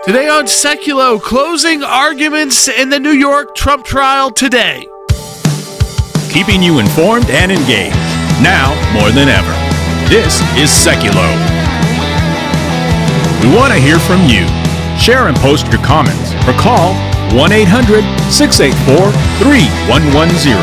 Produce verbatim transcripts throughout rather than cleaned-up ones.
Today on Seculo, closing arguments in the New York Trump trial today. Keeping you informed and engaged, now more than ever. This is Seculo. We want to hear from you. Share and post your comments or call one eight hundred six eight four three one one zero.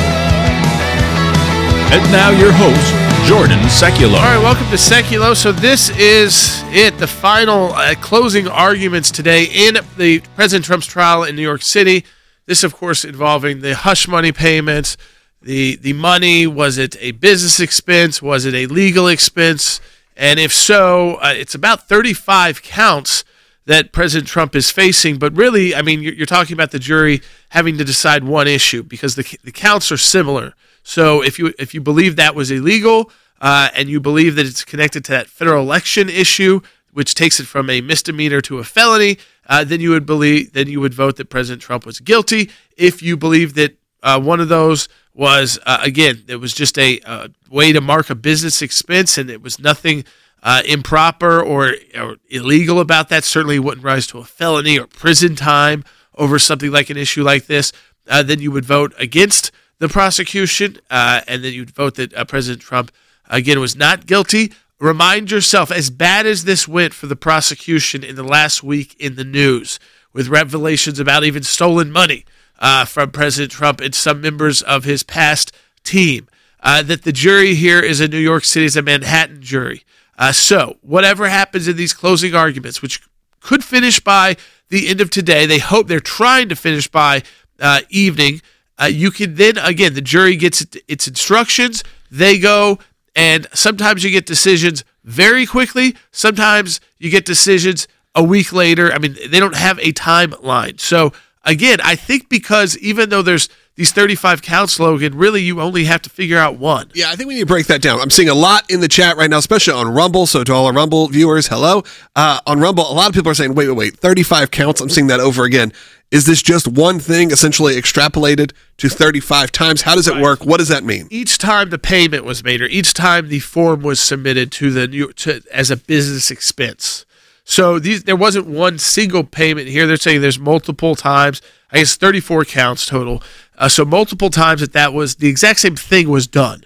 And now your host, Jordan Seculo. All right, welcome to Seculo. So this is it, the final uh, closing arguments today in the President Trump's trial in New York City. This, of course, involving the hush money payments, the the money. Was it a business expense? Was it a legal expense? And if so, uh, it's about thirty-five counts that President Trump is facing. But really, I mean, you're, you're talking about the jury having to decide one issue because the the counts are similar. So if you if you believe that was illegal uh, and you believe that it's connected to that federal election issue, which takes it from a misdemeanor to a felony, uh, then you would believe then you would vote that President Trump was guilty. If you believe that uh, one of those was uh, again, it was just a uh, way to mark a business expense and it was nothing uh, improper or, or illegal about that, certainly wouldn't rise to a felony or prison time over something like an issue like this, uh, then you would vote against the prosecution, uh, and then you'd vote that uh, President Trump, again, was not guilty. Remind yourself, as bad as this went for the prosecution in the last week in the news, with revelations about even stolen money uh, from President Trump and some members of his past team, uh, that the jury here is in New York City, is a Manhattan jury. Uh, so whatever happens in these closing arguments, which could finish by the end of today, they hope they're trying to finish by uh, evening. Uh, you can then, again, the jury gets its instructions, they go, and sometimes you get decisions very quickly, sometimes you get decisions a week later. I mean, they don't have a timeline. So, again, I think because even though there's these thirty-five counts, Logan, really you only have to figure out one. Yeah, I think we need to break that down. I'm seeing a lot in the chat right now, especially on Rumble, so to all our Rumble viewers, hello. Uh, on Rumble, a lot of people are saying, wait, wait, wait, thirty-five counts, I'm seeing that over again. Is this just one thing essentially extrapolated to thirty-five times? How does it work? What does that mean? Each time the payment was made or each time the form was submitted to the New to, as a business expense. So these there wasn't one single payment here. They're saying there's multiple times. I guess thirty-four counts total. Uh, so multiple times that that was the exact same thing was done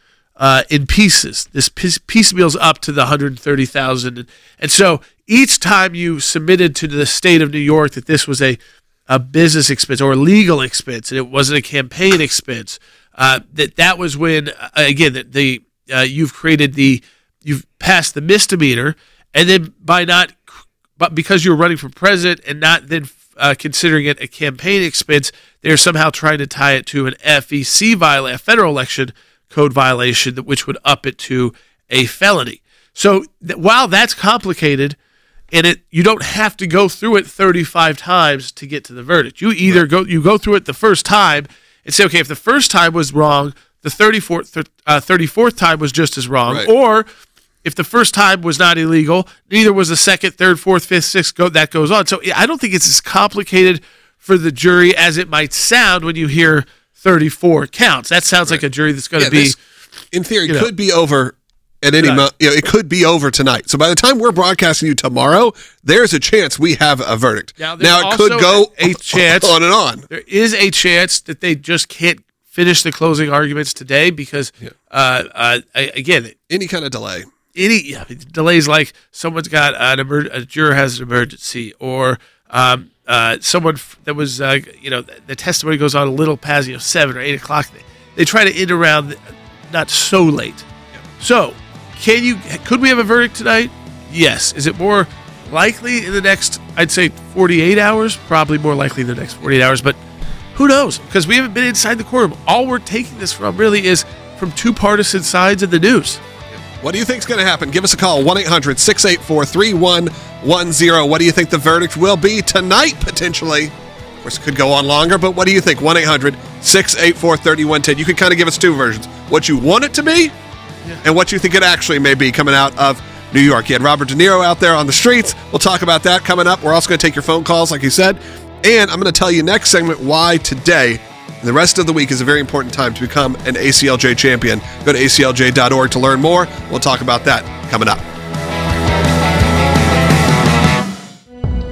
uh, in pieces. This piece, piecemeal's up to the one hundred thirty thousand. And, and so each time you submitted to the state of New York that this was a a business expense or a legal expense, and it wasn't a campaign expense, uh, that that was when, uh, again, the, the uh, you've created the, you've passed the misdemeanor, and then by not, but because you're running for president and not then uh, considering it a campaign expense, they're somehow trying to tie it to an F E C violation, a federal election code violation, that which would up it to a felony. So th- while that's complicated, and it you don't have to go through it thirty-five times to get to the verdict. You either right. go you go through it the first time and say, okay, if the first time was wrong, the thirty-fourth, uh, thirty-fourth time was just as wrong. Right. Or if the first time was not illegal, neither was the second, third, fourth, fifth, sixth, go, that goes on. So I don't think it's as complicated for the jury as it might sound when you hear thirty-four counts. That sounds right. like a jury that's going to yeah, be, this, in theory, you know, could be over at any moment. You know, it could be over tonight. So by the time we're broadcasting you tomorrow, there's a chance we have a verdict. Now, now it could go a, a chance, on and on. There is a chance that they just can't finish the closing arguments today because, yeah. uh, uh, again, any kind of delay. Any yeah, delays like someone's got an emer- a juror has an emergency, or um, uh, someone f- that was uh, you know the, the testimony goes on a little past you know seven or eight o'clock. They, they try to end around the, not so late. Yeah. So. Can you? Could we have a verdict tonight? Yes. Is it more likely in the next, I'd say, forty-eight hours? Probably more likely in the next forty-eight hours, but who knows? Because we haven't been inside the courtroom. All we're taking this from really is from two partisan sides of the news. What do you think is going to happen? Give us a call, one eight hundred six eight four three one one zero. What do you think the verdict will be tonight, potentially? Of course, it could go on longer, but what do you think? one eight hundred six eight four three one one zero. You could kind of give us two versions. What you want it to be, yeah. and what you think it actually may be coming out of New York. You had Robert De Niro out there on the streets. We'll talk about that coming up. We're also going to take your phone calls, like you said. And I'm going to tell you next segment why today and the rest of the week is a very important time to become an A C L J champion. Go to A C L J dot org to learn more. We'll talk about that coming up.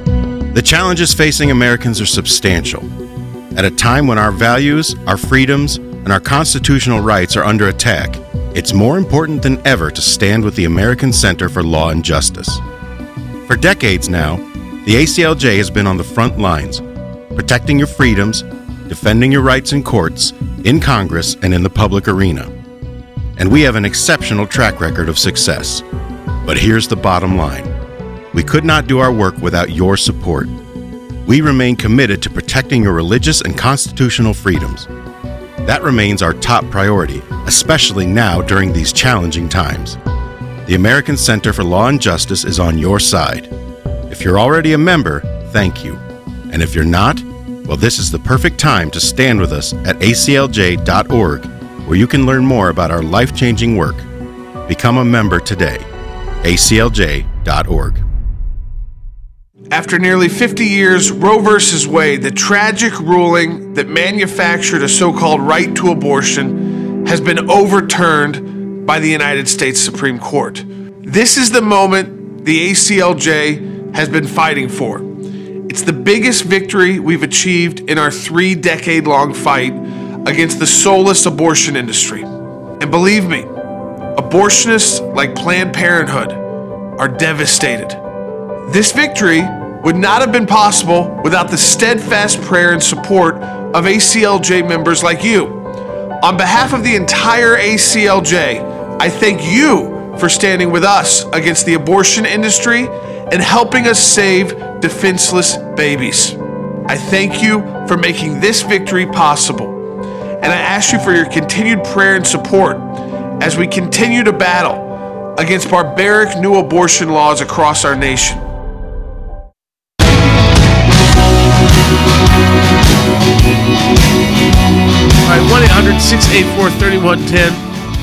The challenges facing Americans are substantial. At a time when our values, our freedoms, and our constitutional rights are under attack, it's more important than ever to stand with the American Center for Law and Justice. For decades now, the A C L J has been on the front lines, protecting your freedoms, defending your rights in courts, in Congress, and in the public arena. And we have an exceptional track record of success. But here's the bottom line. We could not do our work without your support. We remain committed to protecting your religious and constitutional freedoms. That remains our top priority, especially now during these challenging times. The American Center for Law and Justice is on your side. If you're already a member, thank you. And if you're not, well, this is the perfect time to stand with us at A C L J dot org, where you can learn more about our life-changing work. Become a member today. A C L J dot org. After nearly fifty years, Roe versus Wade, the tragic ruling that manufactured a so-called right to abortion, has been overturned by the United States Supreme Court. This is the moment the A C L J has been fighting for. It's the biggest victory we've achieved in our three-decade-long fight against the soulless abortion industry. And believe me, abortionists like Planned Parenthood are devastated. This victory would not have been possible without the steadfast prayer and support of A C L J members like you. On behalf of the entire A C L J, I thank you for standing with us against the abortion industry and helping us save defenseless babies. I thank you for making this victory possible. And I ask you for your continued prayer and support as we continue to battle against barbaric new abortion laws across our nation. All right, one eight hundred six eight four three one one zero.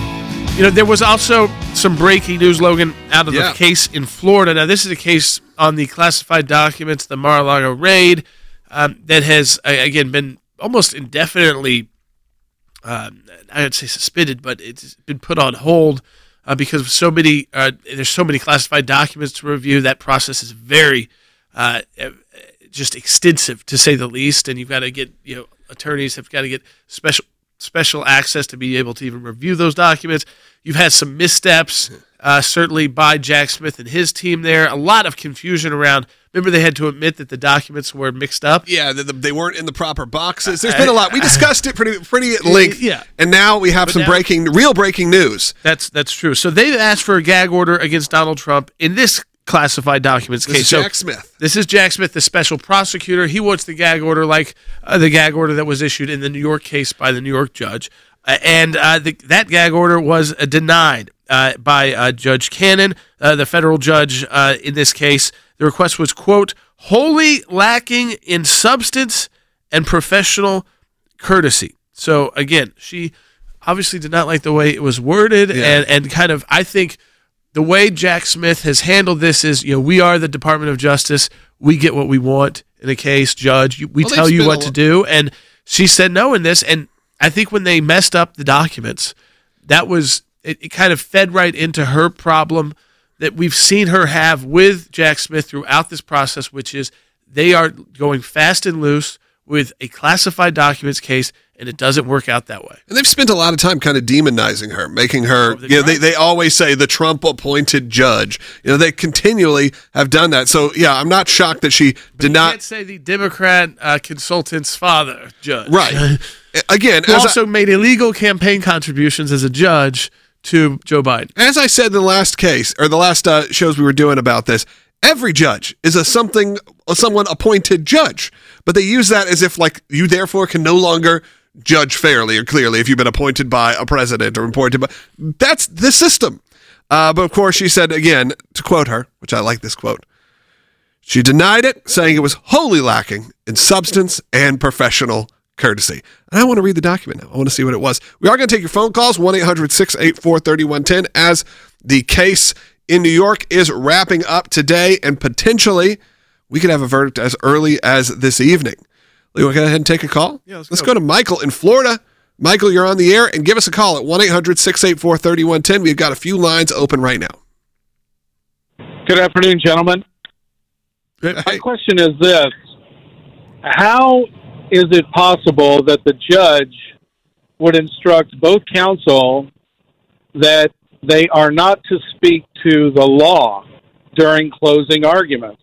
You know, there was also some breaking news, Logan, out of Yeah. the case in Florida. Now, this is a case on the classified documents, the Mar-a-Lago raid, um, that has, uh, again, been almost indefinitely, uh, I would say suspended, but it's been put on hold uh, because of so many, uh, there's so many classified documents to review. That process is very uh, just extensive, to say the least, and you've got to get, you know, attorneys have got to get special special access to be able to even review those documents. You've had some missteps, uh, certainly by Jack Smith and his team there. A lot of confusion around. Remember, they had to admit that the documents were mixed up. Yeah, the, the, they weren't in the proper boxes. There's been a lot. We discussed it pretty pretty at length. Yeah. And now we have But some now- breaking, real breaking news. That's that's true. So they've asked for a gag order against Donald Trump in this classified documents This case. is So Jack Smith. This is Jack Smith, the special prosecutor. He wants the gag order like uh, the gag order that was issued in the New York case by the New York judge. Uh, and uh, the, that gag order was uh, denied uh, by uh, Judge Cannon, uh, the federal judge uh, in this case. The request was, quote, wholly lacking in substance and professional courtesy. So, again, she obviously did not like the way it was worded, Yeah. and, and kind of, I think, the way Jack Smith has handled this is, you know, we are the Department of Justice. We get what we want in a case, judge. We Well, tell they've you spent what a to lo- do. And she said no in this. And I think when they messed up the documents, that was, it, it kind of fed right into her problem that we've seen her have with Jack Smith throughout this process, which is they are going fast and loose with a classified documents case, and it doesn't work out that way. And they've spent a lot of time kind of demonizing her, making her, Oh, they're you know, they, right. they always say the Trump appointed judge. You know, they continually have done that. So, yeah, I'm not shocked that she did You not. can't say the Democrat uh, consultant's father, judge. Right. Again, Who as also I, made illegal campaign contributions as a judge to Joe Biden. as I said in the last case, or the last uh, shows we were doing about this, every judge is a something, a someone appointed judge. But they use that as if, like, you therefore can no longer judge fairly or clearly if you've been appointed by a president or appointed by. That's the system. Uh, but of course, she said again, to quote her, which I like this quote, she denied it, saying it was wholly lacking in substance and professional courtesy. And I want to read the document now. I want to see what it was. We are going to take your phone calls, one eight hundred six eight four three one one zero, as the case in New York is wrapping up today, and potentially we could have a verdict as early as this evening. We want to go ahead and take a call? Yeah, let's let's go. go to Michael in Florida. Michael, you're on the air, and give us a call at one eight hundred six eight four three one one zero. We've got a few lines open right now. Good afternoon, gentlemen. My question is this. How is it possible that the judge would instruct both counsel that they are not to speak to the law during closing arguments?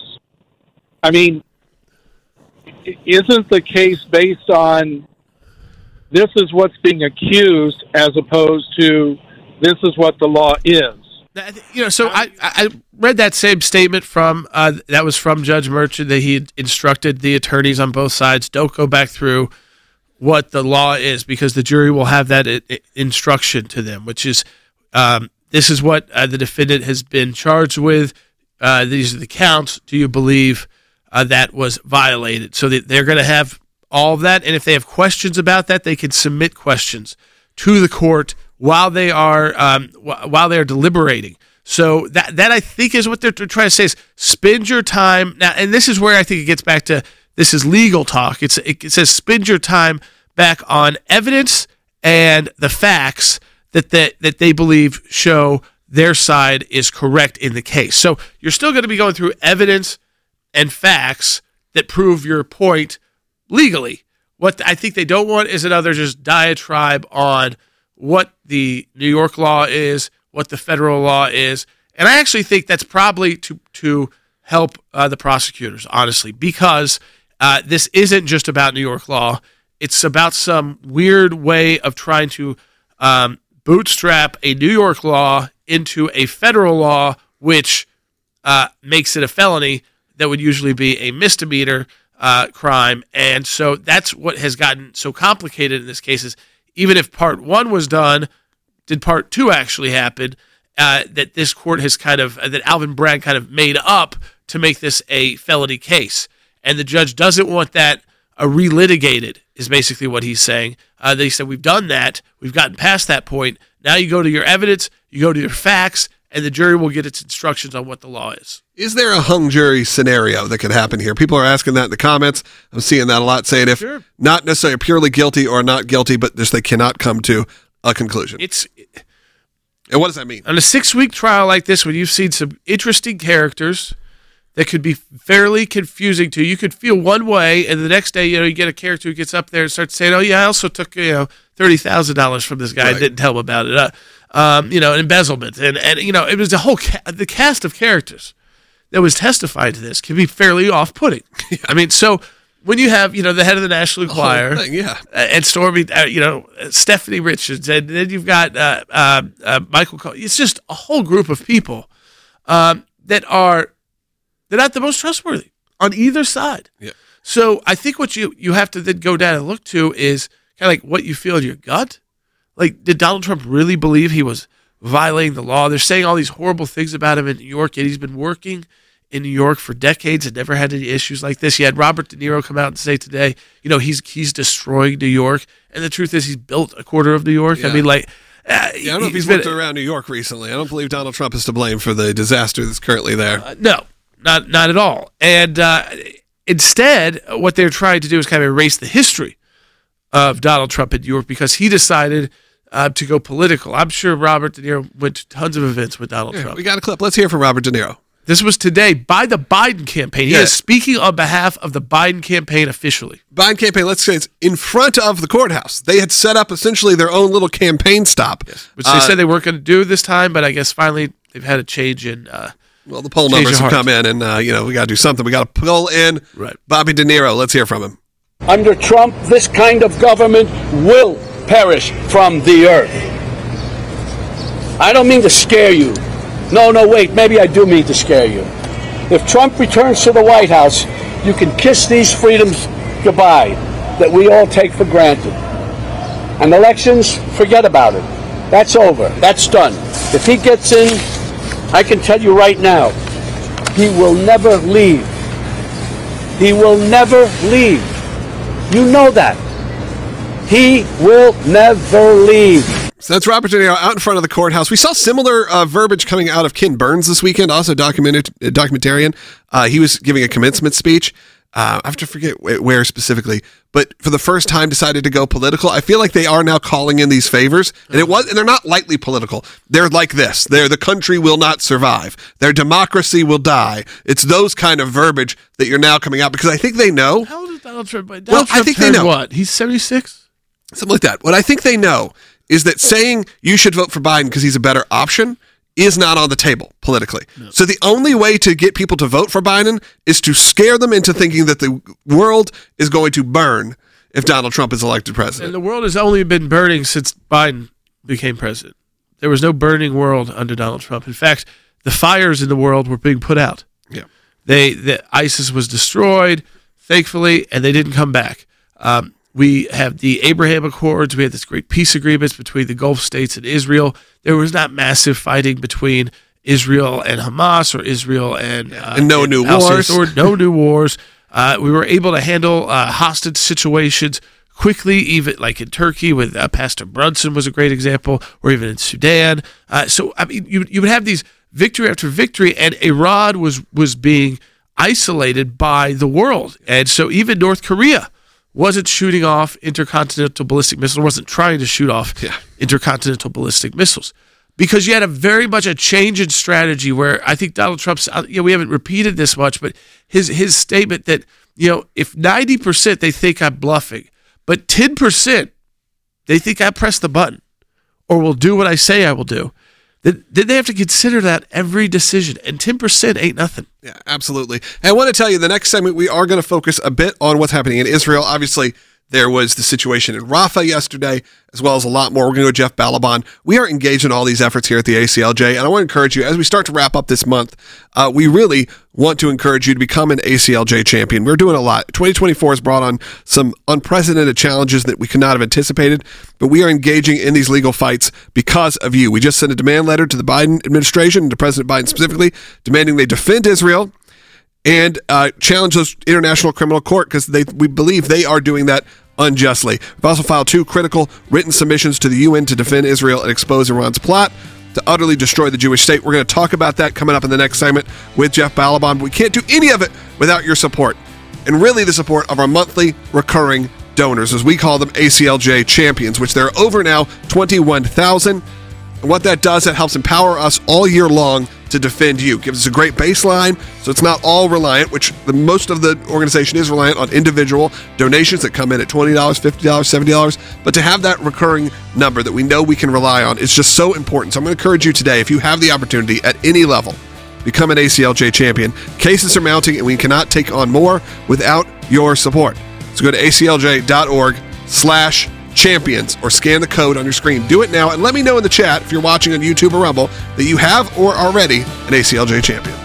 I mean, isn't the case based on this is what's being accused as opposed to this is what the law is? You know, so I, I read that same statement from, uh, that was from Judge Merchant, that he instructed the attorneys on both sides, don't go back through what the law is, because the jury will have that I- I instruction to them, which is, um, this is what uh, the defendant has been charged with. Uh, these are the counts. Do you believe uh, that was violated? So that they're going to have all of that, and if they have questions about that, they can submit questions to the court while they are um, wh- while they are deliberating. So that that I think is what they're, they're trying to say is spend your time now, and this is where I think it gets back to this is legal talk. It's it, it says spend your time back on evidence and the facts that that that they believe show their side is correct in the case. So you're still going to be going through evidence and facts that prove your point legally. What I think they don't want is another just diatribe on what the New York law is, what the federal law is. And I actually think that's probably to to help uh, the prosecutors, honestly, because uh, this isn't just about New York law. It's about some weird way of trying to um, bootstrap a New York law into a federal law, which uh, makes it a felony that would usually be a misdemeanor uh, crime. And so that's what has gotten so complicated in this case is even if part one was done, did part two actually happen, uh, that this court has kind of, uh, that Alvin Bragg kind of made up to make this a felony case. And the judge doesn't want that uh, relitigated, is basically what he's saying. Uh, they said, we've done that. We've gotten past that point. Now you go to your evidence, you go to your facts, and the jury will get its instructions on what the law is. Is there a hung jury scenario that could happen here? People are asking that in the comments. I'm seeing that a lot, saying if Sure. not necessarily purely guilty or not guilty, but just they cannot come to a conclusion. It's And what does that mean? on a six-week trial like this, when you've seen some interesting characters that could be fairly confusing to you, you could feel one way, and the next day, you know, you get a character who gets up there and starts saying, "Oh yeah, I also took you know thirty thousand dollars from this guy and Right. didn't tell him about it." Uh, um, you know, embezzlement, and and you know, it was a whole ca- the cast of characters that was testifying to this can be fairly off-putting. I mean, so when you have you know the head of the National Enquirer, Whole thing, yeah. uh, and Stormy, uh, you know, uh, Stephanie Richards, and then you've got uh, uh, uh, Michael Cohen. It's just a whole group of people um, that are they're not the most trustworthy on either side. Yeah. So I think what you, you have to then go down and look to is kind of like what you feel in your gut. Like, did Donald Trump really believe he was violating the law? They're saying all these horrible things about him in New York, yet he's been working in New York for decades and never had any issues like this. You had Robert De Niro come out and say today, you know, he's he's destroying New York. And the truth is he's built a quarter of New York. Yeah. I mean, like... Uh, Yeah, I don't know if he's been- looked around New York recently. I don't believe Donald Trump is to blame for the disaster that's currently there. Uh, no, not not at all. And uh, instead, what they're trying to do is kind of erase the history of Donald Trump in New York because he decided uh, to go political. I'm sure Robert De Niro went to tons of events with Donald Yeah, Trump. we got a clip. Let's hear from Robert De Niro. This was today by the Biden campaign. He Yeah. is speaking on behalf of the Biden campaign officially. Biden campaign, let's say it's in front of the courthouse. They had set up essentially their own little campaign stop. Which they Uh, said they weren't going to do this time, but I guess finally they've had a change in. Uh, Well, the poll Change numbers your have heart. come in, and, uh, you know, we got to do something. We got to pull in Right. Bobby De Niro. Let's hear from him. Under Trump, this kind of government will perish from the earth. I don't mean to scare you. No, no, wait, maybe I do mean to scare you. If Trump returns to the White House, you can kiss these freedoms goodbye that we all take for granted. And elections, forget about it. That's over. That's done. If he gets in, I can tell you right now, he will never leave. He will never leave. You know that. He will never leave. So that's Robert De Niro out in front of the courthouse. We saw similar uh, verbiage coming out of Ken Burns this weekend, also documented, uh, documentarian. Uh, he was giving a commencement speech. uh, I have to forget where specifically, but for the first time decided to go political. I feel like they are now calling in these favors, and it was, and they're not lightly political. They're like this. They're the country will not survive. Their democracy will die. It's those kind of verbiage that you're now coming out because I think they know. How old is Donald Trump? Donald Well, Trump I think they turned know. what? He's seventy-six? Something like that. What I think they know is that saying you should vote for Biden because he's a better option is not on the table politically. No. So the only way to get people to vote for Biden is to scare them into thinking that the world is going to burn if Donald Trump is elected president. And the world has only been burning since Biden became president. There was no burning world under Donald Trump. In fact, the fires in the world were being put out. Yeah. They the ISIS was destroyed, thankfully, and they didn't come back. Um, We have the Abraham Accords. We had this great peace agreements between the Gulf states and Israel. There was not massive fighting between Israel and Hamas or Israel and, uh, and no and new Palestinian wars. Authority, no new wars. Uh, we were able to handle uh, hostage situations quickly, even like in Turkey with uh, Pastor Brunson was a great example, or even in Sudan. Uh, so I mean, you you would have these victory after victory, and Iran was was being isolated by the world, and so even North Korea wasn't shooting off intercontinental ballistic missiles, wasn't trying to shoot off yeah. intercontinental ballistic missiles. Because you had a very much a change in strategy where I think Donald Trump's, you know, we haven't repeated this much, but his his statement that, you know, if ninety percent they think I'm bluffing, but ten percent they think I pressed the button or will do what I say I will do, then, then they have to consider that every decision. And ten percent ain't nothing. Yeah, absolutely. And I want to tell you, the next segment, we are going to focus a bit on what's happening in Israel. Obviously, there was the situation in Rafah yesterday, as well as a lot more. We're going to go to Jeff Balaban. We are engaged in all these efforts here at the A C L J, and I want to encourage you, as we start to wrap up this month, uh, we really want to encourage you to become an A C L J champion. We're doing a lot. twenty twenty-four has brought on some unprecedented challenges that we could not have anticipated, but we are engaging in these legal fights because of you. We just sent a demand letter to the Biden administration, to President Biden specifically, demanding they defend Israel and uh, challenge those international criminal court because they we believe they are doing that unjustly. We've also filed two critical written submissions to the U N to defend Israel and expose Iran's plot to utterly destroy the Jewish state. We're going to talk about that coming up in the next segment with Jeff Balaban, but we can't do any of it without your support, and really the support of our monthly recurring donors, as we call them, A C L J champions, which there are over now twenty-one thousand. And what that does, it helps empower us all year long to defend you. Gives us a great baseline, so it's not all reliant, which the most of the organization is reliant on individual donations that come in at twenty dollars, fifty dollars, seventy dollars. But to have that recurring number that we know we can rely on is just so important. So I'm going to encourage you today, if you have the opportunity at any level, become an A C L J champion. Cases are mounting, and we cannot take on more without your support. So go to aclj.org slash champions or scan the code on your screen. Do it now and let me know in the chat if you're watching on YouTube or Rumble that you have or are already an A C L J champion.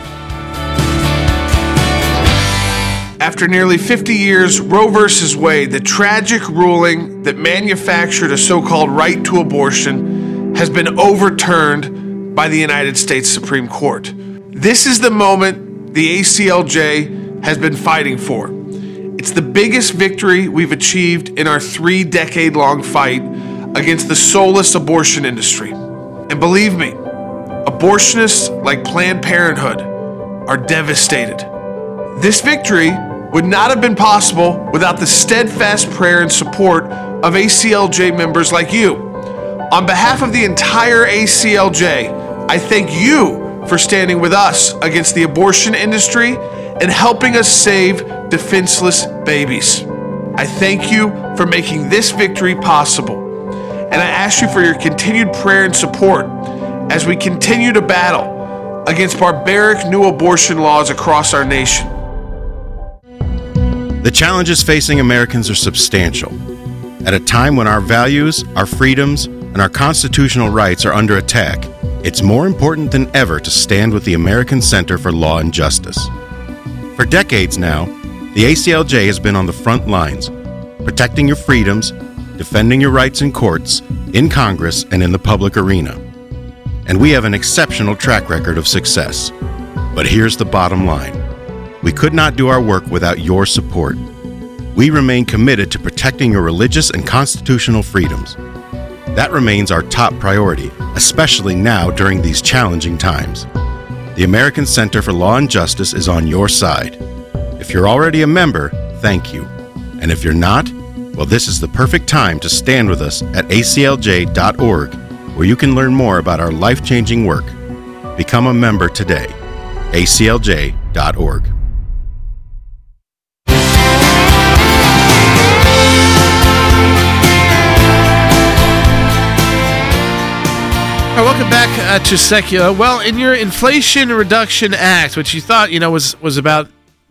After nearly fifty years, Roe versus Wade, the tragic ruling that manufactured a so-called right to abortion, has been overturned by the United States Supreme Court. This is the moment the A C L J has been fighting for. It's the biggest victory we've achieved in our three-decade-long fight against the soulless abortion industry. And believe me, abortionists like Planned Parenthood are devastated. This victory would not have been possible without the steadfast prayer and support of A C L J members like you. On behalf of the entire A C L J, I thank you for standing with us against the abortion industry and helping us save defenseless babies. I thank you for making this victory possible, and I ask you for your continued prayer and support as we continue to battle against barbaric new abortion laws across our nation. The challenges facing Americans are substantial. At a time when our values, our freedoms, and our constitutional rights are under attack, it's more important than ever to stand with the American Center for Law and Justice. For decades now, the A C L J has been on the front lines, protecting your freedoms, defending your rights in courts, in Congress, and in the public arena. And we have an exceptional track record of success. But here's the bottom line. We could not do our work without your support. We remain committed to protecting your religious and constitutional freedoms. That remains our top priority, especially now during these challenging times. The American Center for Law and Justice is on your side. If you're already a member, thank you. And if you're not, well, this is the perfect time to stand with us at A C L J dot org, where you can learn more about our life-changing work. Become a member today. A C L J dot org. All right, welcome back uh, to Secular. Well, in your Inflation Reduction Act, which you thought, you know, was was about,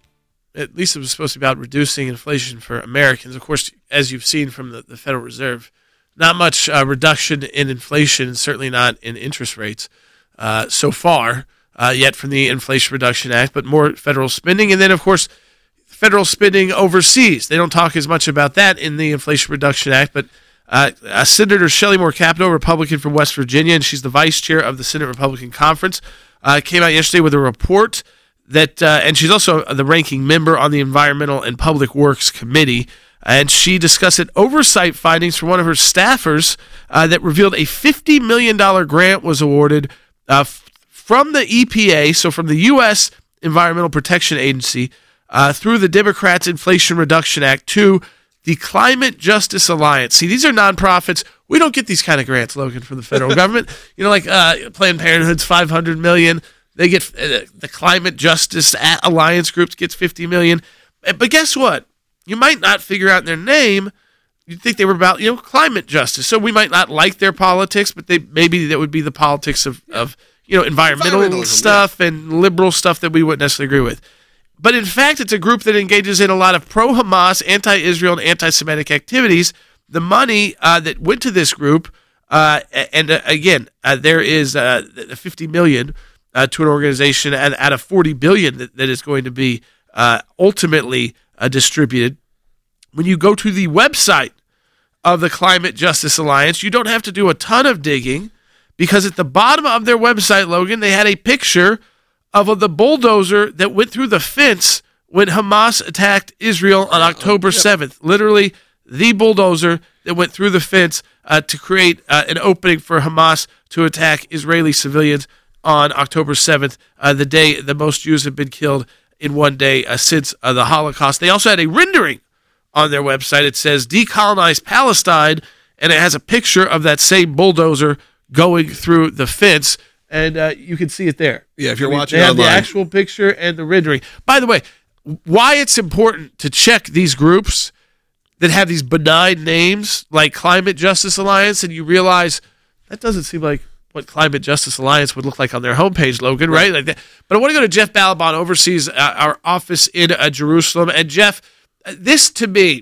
at least it was supposed to be about reducing inflation for Americans. Of course, as you've seen from the, the Federal Reserve, not much uh, reduction in inflation, certainly not in interest rates uh, so far uh, yet from the Inflation Reduction Act, but more federal spending. And then, of course, federal spending overseas. They don't talk as much about that in the Inflation Reduction Act, but Uh, uh, Senator Shelley Moore Capito, Republican from West Virginia, and she's the vice chair of the Senate Republican Conference, uh, came out yesterday with a report that, uh, and she's also the ranking member on the Environmental and Public Works Committee, and she discussed an oversight findings from one of her staffers uh, that revealed a fifty million dollars grant was awarded uh, f- from the E P A, so from the U S Environmental Protection Agency, uh, through the Democrats' Inflation Reduction Act to the Climate Justice Alliance. See, these are nonprofits. We don't get these kind of grants, Logan, from the federal government. You know, like uh, Planned Parenthood's five hundred million dollars. They get uh, the Climate Justice Alliance groups gets fifty million dollars. But guess what? You might not figure out their name. You'd think they were about, you know, climate justice. So we might not like their politics, but they maybe that would be the politics of, of you know, environmental stuff yeah. and liberal stuff that we wouldn't necessarily agree with. But in fact, it's a group that engages in a lot of pro-Hamas, anti-Israel, and anti-Semitic activities. The money uh, that went to this group, uh, and uh, again, uh, there is uh, fifty million dollars uh, to an organization and out of forty billion dollars that, that is going to be uh, ultimately uh, distributed. When you go to the website of the Climate Justice Alliance, you don't have to do a ton of digging, because at the bottom of their website, Logan, they had a picture of the bulldozer that went through the fence when Hamas attacked Israel on October seventh. Literally, the bulldozer that went through the fence uh, to create uh, an opening for Hamas to attack Israeli civilians on October seventh, uh, the day the most Jews have been killed in one day uh, since uh, the Holocaust. They also had a rendering on their website. It says Decolonize Palestine, and it has a picture of that same bulldozer going through the fence. And uh, you can see it there. Yeah, if you're I mean, watching they have online. the actual picture and the rendering. By the way, why it's important to check these groups that have these benign names like Climate Justice Alliance, and you realize that doesn't seem like what Climate Justice Alliance would look like on their homepage, Logan, right? right? Like that. But I want to go to Jeff Balaban, oversees uh, our office in uh, Jerusalem. And Jeff, uh, this to me,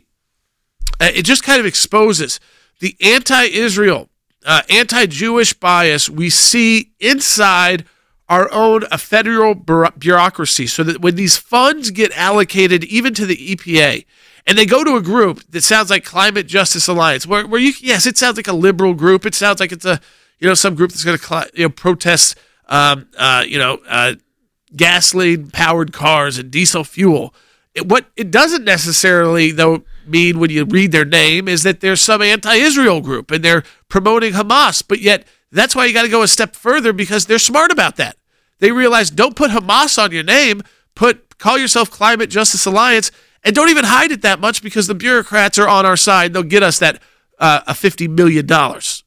uh, it just kind of exposes the anti-Israel, Uh, anti-Jewish bias we see inside our own uh, federal bureaucracy, so that when these funds get allocated even to the E P A and they go to a group that sounds like Climate Justice Alliance, where, where you, yes, it sounds like a liberal group. It sounds like it's a, you know, some group that's going to cl- you know, protest, um, uh, you know, uh, gasoline-powered cars and diesel fuel. It, what it doesn't necessarily, though, mean when you read their name is that there's some anti-Israel group and they're promoting Hamas. But yet, that's why you got to go a step further, because they're smart about that. They realize, don't put Hamas on your name. Put call yourself Climate Justice Alliance, and don't even hide it that much, because the bureaucrats are on our side. They'll get us that uh, a fifty million dollars.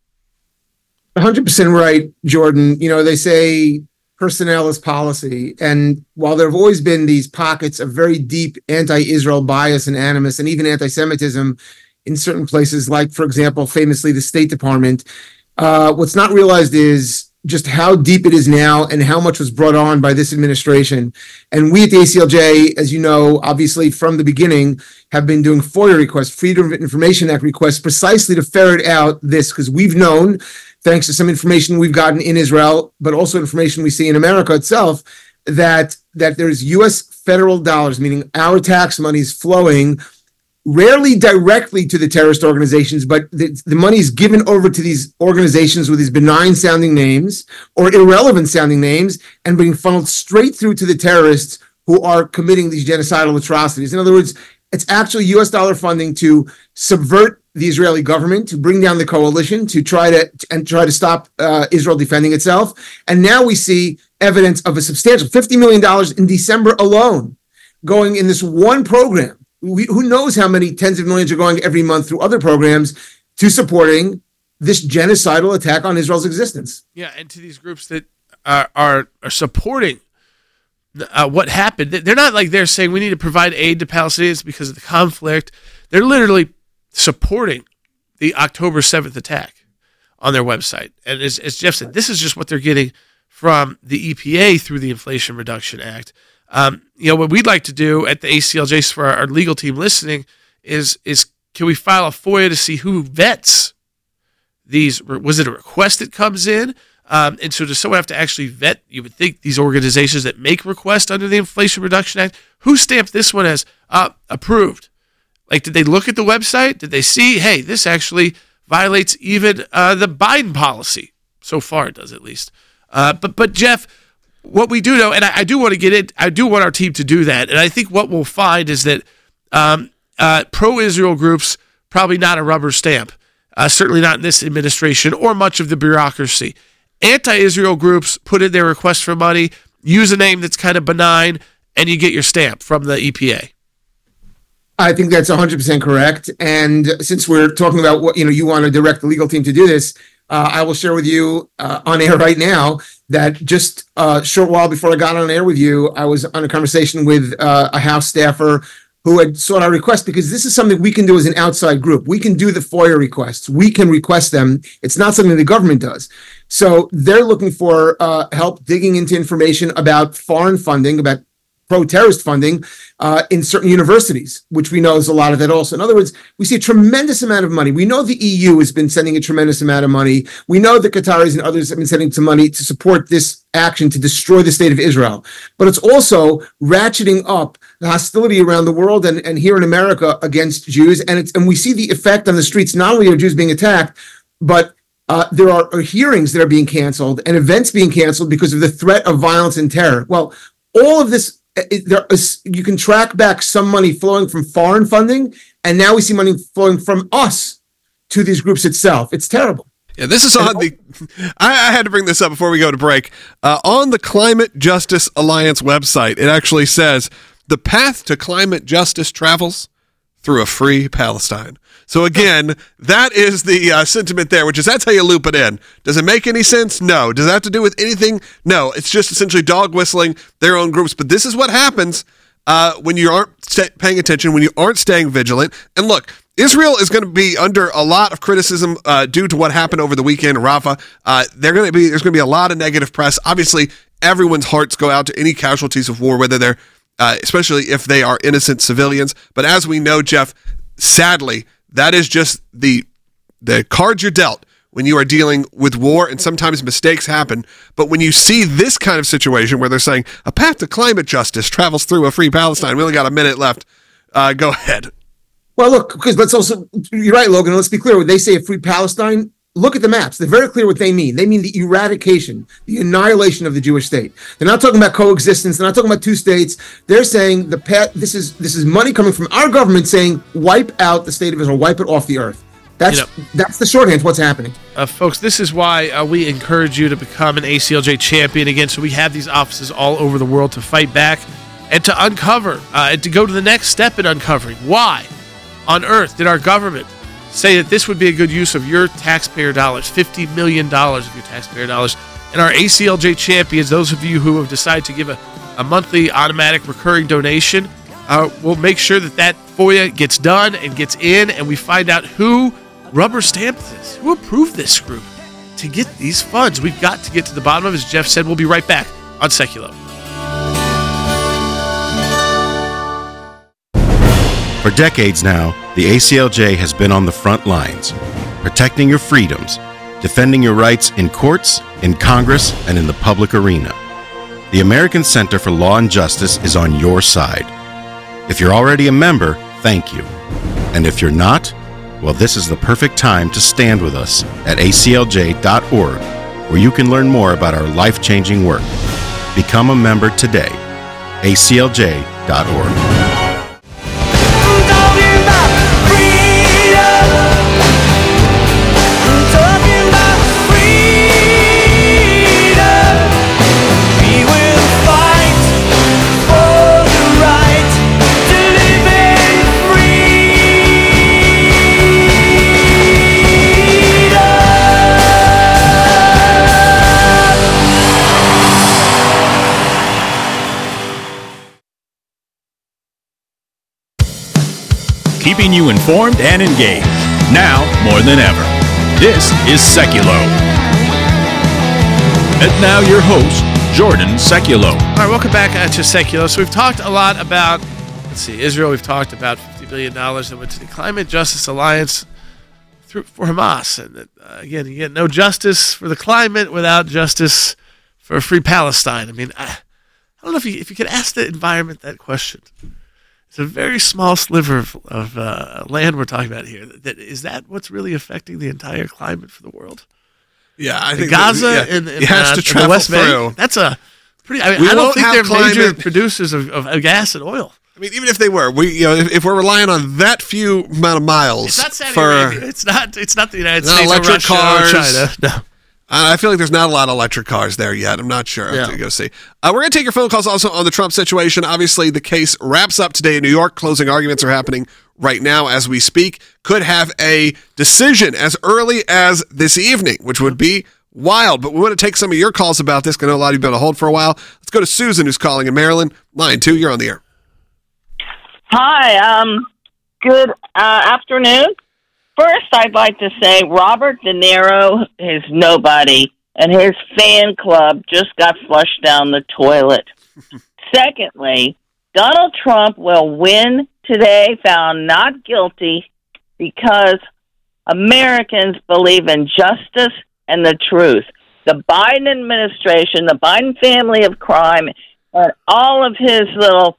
one hundred percent right, Jordan. You know, they say personnel is policy. And while there have always been these pockets of very deep anti-Israel bias and animus and even anti-Semitism in certain places, like, for example, famously the State Department, uh, what's not realized is just how deep it is now and how much was brought on by this administration. And we at the A C L J, as you know, obviously from the beginning, have been doing FOIA requests, Freedom of Information Act requests, precisely to ferret out this, because we've known, thanks to some information we've gotten in Israel, but also information we see in America itself, that that there's U S federal dollars, meaning our tax money, is flowing rarely directly to the terrorist organizations, but the, the money is given over to these organizations with these benign-sounding names or irrelevant-sounding names and being funneled straight through to the terrorists who are committing these genocidal atrocities. In other words, it's actually U S dollar funding to subvert the Israeli government, to bring down the coalition, to try to and try to stop uh, Israel defending itself. And now we see evidence of a substantial fifty million dollars in December alone going in this one program. We, who knows how many tens of millions are going every month through other programs to supporting this genocidal attack on Israel's existence. Yeah, and to these groups that are are, are supporting uh, what happened. They're not like they're saying we need to provide aid to Palestinians because of the conflict. They're literally supporting the October seventh attack on their website. And as, as Jeff said, this is just what they're getting from the E P A through the Inflation Reduction Act. Um, you know, what we'd like to do at the A C L J for our, our legal team listening is, is can we file a FOIA to see who vets these? Was it a request that comes in? Um, and so does someone have to actually vet, you would think, these organizations that make requests under the Inflation Reduction Act? Who stamped this one as uh, approved? Like, did they look at the website? Did they see, hey, this actually violates even uh, the Biden policy? So far it does, at least. Uh, but, but Jeff, what we do know, and I, I do want to get it, I do want our team to do that. And I think what we'll find is that um, uh, pro-Israel groups, probably not a rubber stamp, uh, certainly not in this administration or much of the bureaucracy. Anti-Israel groups put in their request for money, use a name that's kind of benign, and you get your stamp from the E P A. I think that's one hundred percent correct. And since we're talking about what, you know, you want to direct the legal team to do this, uh, I will share with you uh, on air right now that just a short while before I got on air with you, I was on a conversation with uh, a House staffer who had sought our request, because this is something we can do as an outside group. We can do the FOIA requests. We can request them. It's not something the government does. So they're looking for uh, help digging into information about foreign funding, about pro-terrorist funding uh, in certain universities, which we know is a lot of that also. In other words, we see a tremendous amount of money. We know the E U has been sending a tremendous amount of money. We know the Qataris and others have been sending some money to support this action to destroy the state of Israel. But it's also ratcheting up the hostility around the world and, and here in America against Jews. And it's and we see the effect on the streets. Not only are Jews being attacked, but uh, there are, are hearings that are being canceled and events being canceled because of the threat of violence and terror. Well, all of this, It, there is, you can track back some money flowing from foreign funding, and now we see money flowing from us to these groups itself. It's terrible. Yeah, this is on the. I, I had to bring this up before we go to break. Uh, on the Climate Justice Alliance website, it actually says the path to climate justice travels through a free Palestine. So again, that is the uh, sentiment there, which is that's how you loop it in. Does it make any sense? No. Does it have to do with anything? No. It's just essentially dog whistling their own groups. But this is what happens uh, when you aren't st- paying attention, when you aren't staying vigilant. And look, Israel is going to be under a lot of criticism uh, due to what happened over the weekend in Rafah. Uh, they're going to be there's going to be a lot of negative press. Obviously, everyone's hearts go out to any casualties of war, whether they're uh, especially if they are innocent civilians. But as we know, Jeff, sadly, that is just the the cards you're dealt when you are dealing with war, and sometimes mistakes happen. But when you see this kind of situation where they're saying a path to climate justice travels through a free Palestine, we only got a minute left. Uh, go ahead. Well, look, because let's also, you're right, Logan, let's be clear. When they say a free Palestine, look at the maps. They're very clear what they mean. They mean the eradication, the annihilation of the Jewish state. They're not talking about coexistence. They're not talking about two states. They're saying the path, this is this is money coming from our government saying wipe out the state of Israel, wipe it off the earth. That's you know, that's the shorthand of what's happening. Uh, folks, this is why uh, we encourage you to become an A C L J champion again. So we have these offices all over the world to fight back and to uncover, uh, and to go to the next step in uncovering. Why on earth did our government say that this would be a good use of your taxpayer dollars, fifty million dollars of your taxpayer dollars? And our A C L J champions, those of you who have decided to give a, a monthly automatic recurring donation, uh, we'll make sure that that FOIA gets done and gets in, and we find out who rubber stamped this, who approved this group to get these funds. We've got to get to the bottom of it. As Jeff said, we'll be right back on Seculo. For decades now, the A C L J has been on the front lines, protecting your freedoms, defending your rights in courts, in Congress, and in the public arena. The American Center for Law and Justice is on your side. If you're already a member, thank you. And if you're not, well, this is the perfect time to stand with us at A C L J dot org, where you can learn more about our life-changing work. Become a member today. A C L J dot org. We will fight for the right keeping you informed and engaged. Now more than ever. This is Seculo. And now your host, Jordan Seculo. All right, welcome back uh, to Seculo. So we've talked a lot about, let's see, Israel. We've talked about fifty billion dollars that went to the Climate Justice Alliance through, for Hamas. And that, uh, again, you get no justice for the climate without justice for a free Palestine. I mean, I, I don't know if you, if you could ask the environment that question. It's a very small sliver of, of uh, land we're talking about here. That, is that what's really affecting the entire climate for the world? Yeah, I In think Gaza that, yeah, and, and it has uh, to and travel the West through. Bank. That's a pretty. I, mean, We I don't won't think have they're major climate- producers of, of, of gas and oil. I mean, even if they were, we you know, if, if we're relying on that few amount of miles It's not Saudi for, Arabia. It's not. It's not the United Not States or electric Russia cars. or China. No. I feel like there's not a lot of electric cars there yet. I'm not sure. I have Yeah. to go see. Uh, we're going to take your phone calls also on the Trump situation. Obviously, the case wraps up today in New York. Closing arguments are happening right now as we speak. Could have a decision as early as this evening, which would be wild. But we want to take some of your calls about this. I know a lot of you have been on hold for a while. Let's go to Susan, who's calling in Maryland. Line two, you're on the air. Hi, um, good uh, afternoon. First, I'd like to say Robert De Niro is nobody, and his fan club just got flushed down the toilet. Secondly, Donald Trump will win today, found not guilty, because Americans believe in justice and the truth. The Biden administration, the Biden family of crime, and all of his little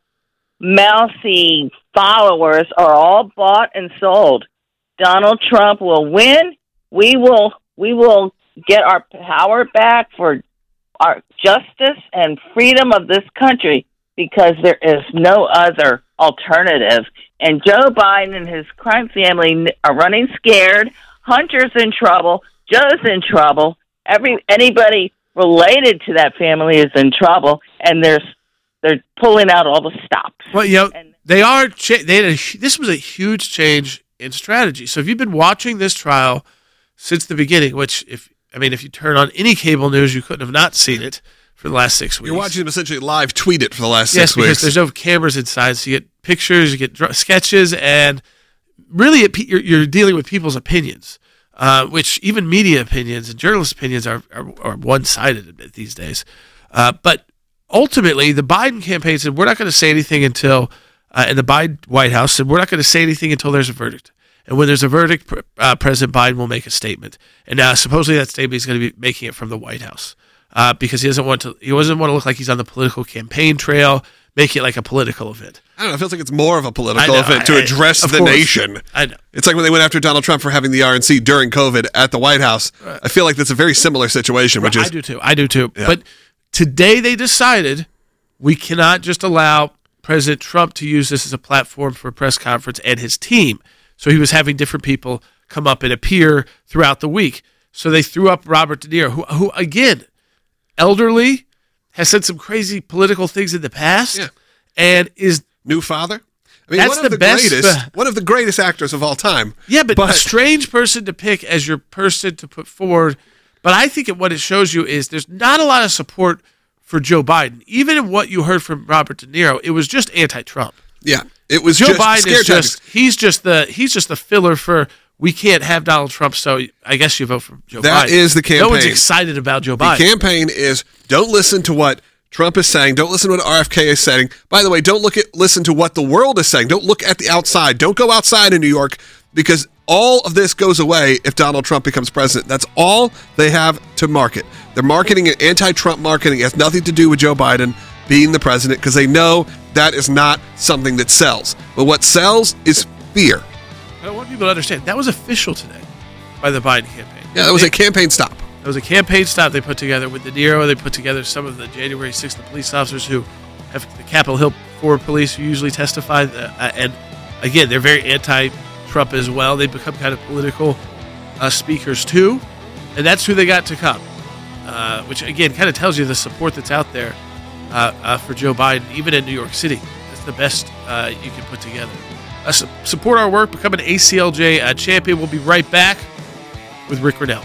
mousy followers are all bought and sold. Donald Trump will win. We will we will get our power back for our justice and freedom of this country, because there is no other alternative. And Joe Biden and his crime family are running scared. Hunter's in trouble. Joe's in trouble. Every anybody related to that family is in trouble, and there's they're pulling out all the stops. Well, you know, And- they are. Cha- they had a, hu- this was a huge change in strategy. So if you've been watching this trial since the beginning, which if I mean, if you turn on any cable news, you couldn't have not seen it for the last six weeks. You're watching them essentially live tweet it for the last yes, six because weeks. there's no cameras inside, so you get pictures, you get dr- sketches, and really it, pe- you're, you're dealing with people's opinions, uh, which even media opinions and journalist opinions are, are, are one-sided a bit these days. Uh, but ultimately, the Biden campaign said, we're not going to say anything until, uh, and the Biden White House said, we're not going to say anything until there's a verdict. And when there's a verdict, uh, President Biden will make a statement. And uh, supposedly that statement is going to be making it from the White House, uh, because he doesn't want to. He doesn't want to look like he's on the political campaign trail, make it like a political event. I don't know. It feels like it's more of a political I know, event I- to I- address of the course. nation. I know. It's like when they went after Donald Trump for having the R N C during COVID at the White House. I feel like that's a very similar situation, which I is do too. I do too. Yeah. But today they decided we cannot just allow President Trump to use this as a platform for a press conference and his team. So he was having different people come up and appear throughout the week. So they threw up Robert De Niro, who, who again, elderly, has said some crazy political things in the past, Yeah. and is new father. I mean, That's one of the the, best, greatest, uh, one of the greatest actors of all time. yeah, but, a strange person to pick as your person to put forward. But I think what it shows you is there's not a lot of support for Joe Biden. Even in what you heard from Robert De Niro, it was just anti-Trump. Yeah, it was Joe just Biden scare is just tactics. he's just the he's just the filler for we can't have Donald Trump, so I guess you vote for Joe Biden. That is the No one's campaign. excited about Joe The Biden. campaign is don't listen to what Trump is saying. Don't listen to what R F K is saying. By the way, don't look at listen to what the world is saying. Don't look at the outside. Don't go outside in New York, because all of this goes away if Donald Trump becomes president. That's all they have to market. They're marketing an anti-Trump marketing. It has nothing to do with Joe Biden being the president, because they know that is not something that sells. But what sells is fear. I want people to understand that was official today by the Biden campaign. Yeah, that was a campaign stop. It was a campaign stop they put together with De Niro. They put together some of the January sixth police officers who have the Capitol Hill Forward police who usually testify. Uh, and again, they're very anti-Trump as well. They become kind of political uh, speakers too. And that's who they got to come, uh, which again kind of tells you the support that's out there uh, uh, for Joe Biden, even in New York City. That's the best uh, you can put together. Uh, su- support our work. Become an A C L J uh, champion. We'll be right back with Rick Riddell.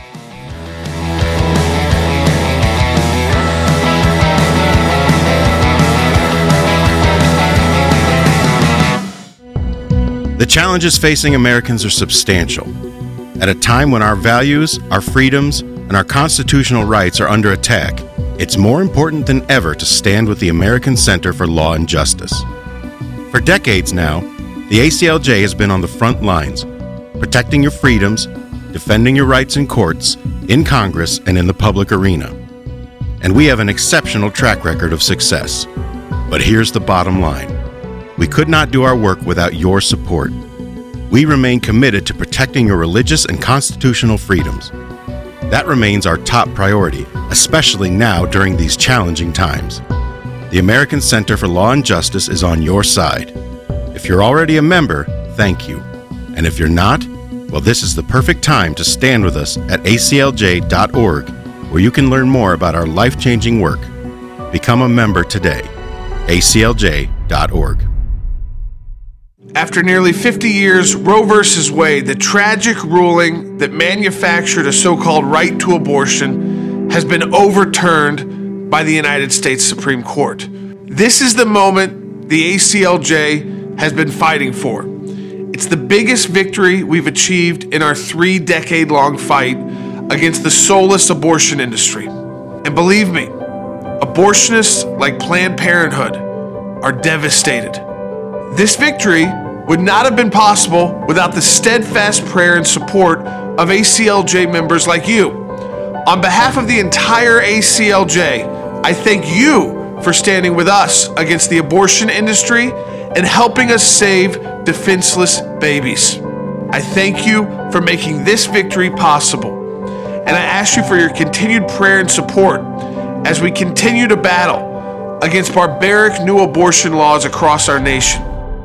The challenges facing Americans are substantial. At a time when our values, our freedoms, and our constitutional rights are under attack, it's more important than ever to stand with the American Center for Law and Justice. For decades now, the A C L J has been on the front lines, protecting your freedoms, defending your rights in courts, in Congress, and in the public arena. And we have an exceptional track record of success. But here's the bottom line. We could not do our work without your support. We remain committed to protecting your religious and constitutional freedoms. That remains our top priority, especially now during these challenging times. The American Center for Law and Justice is on your side. If you're already a member, thank you. And if you're not, well, this is the perfect time to stand with us at A C L J dot org, where you can learn more about our life-changing work. Become a member today. A C L J dot org. After nearly fifty years, Roe versus Wade, the tragic ruling that manufactured a so-called right to abortion, has been overturned by the United States Supreme Court. This is the moment the A C L J has been fighting for. It's the biggest victory we've achieved in our three-decade-long fight against the soulless abortion industry. And believe me, abortionists like Planned Parenthood are devastated. This victory would not have been possible without the steadfast prayer and support of A C L J members like you. On behalf of the entire A C L J, I thank you for standing with us against the abortion industry and helping us save defenseless babies. I thank you for making this victory possible. And I ask you for your continued prayer and support as we continue to battle against barbaric new abortion laws across our nation.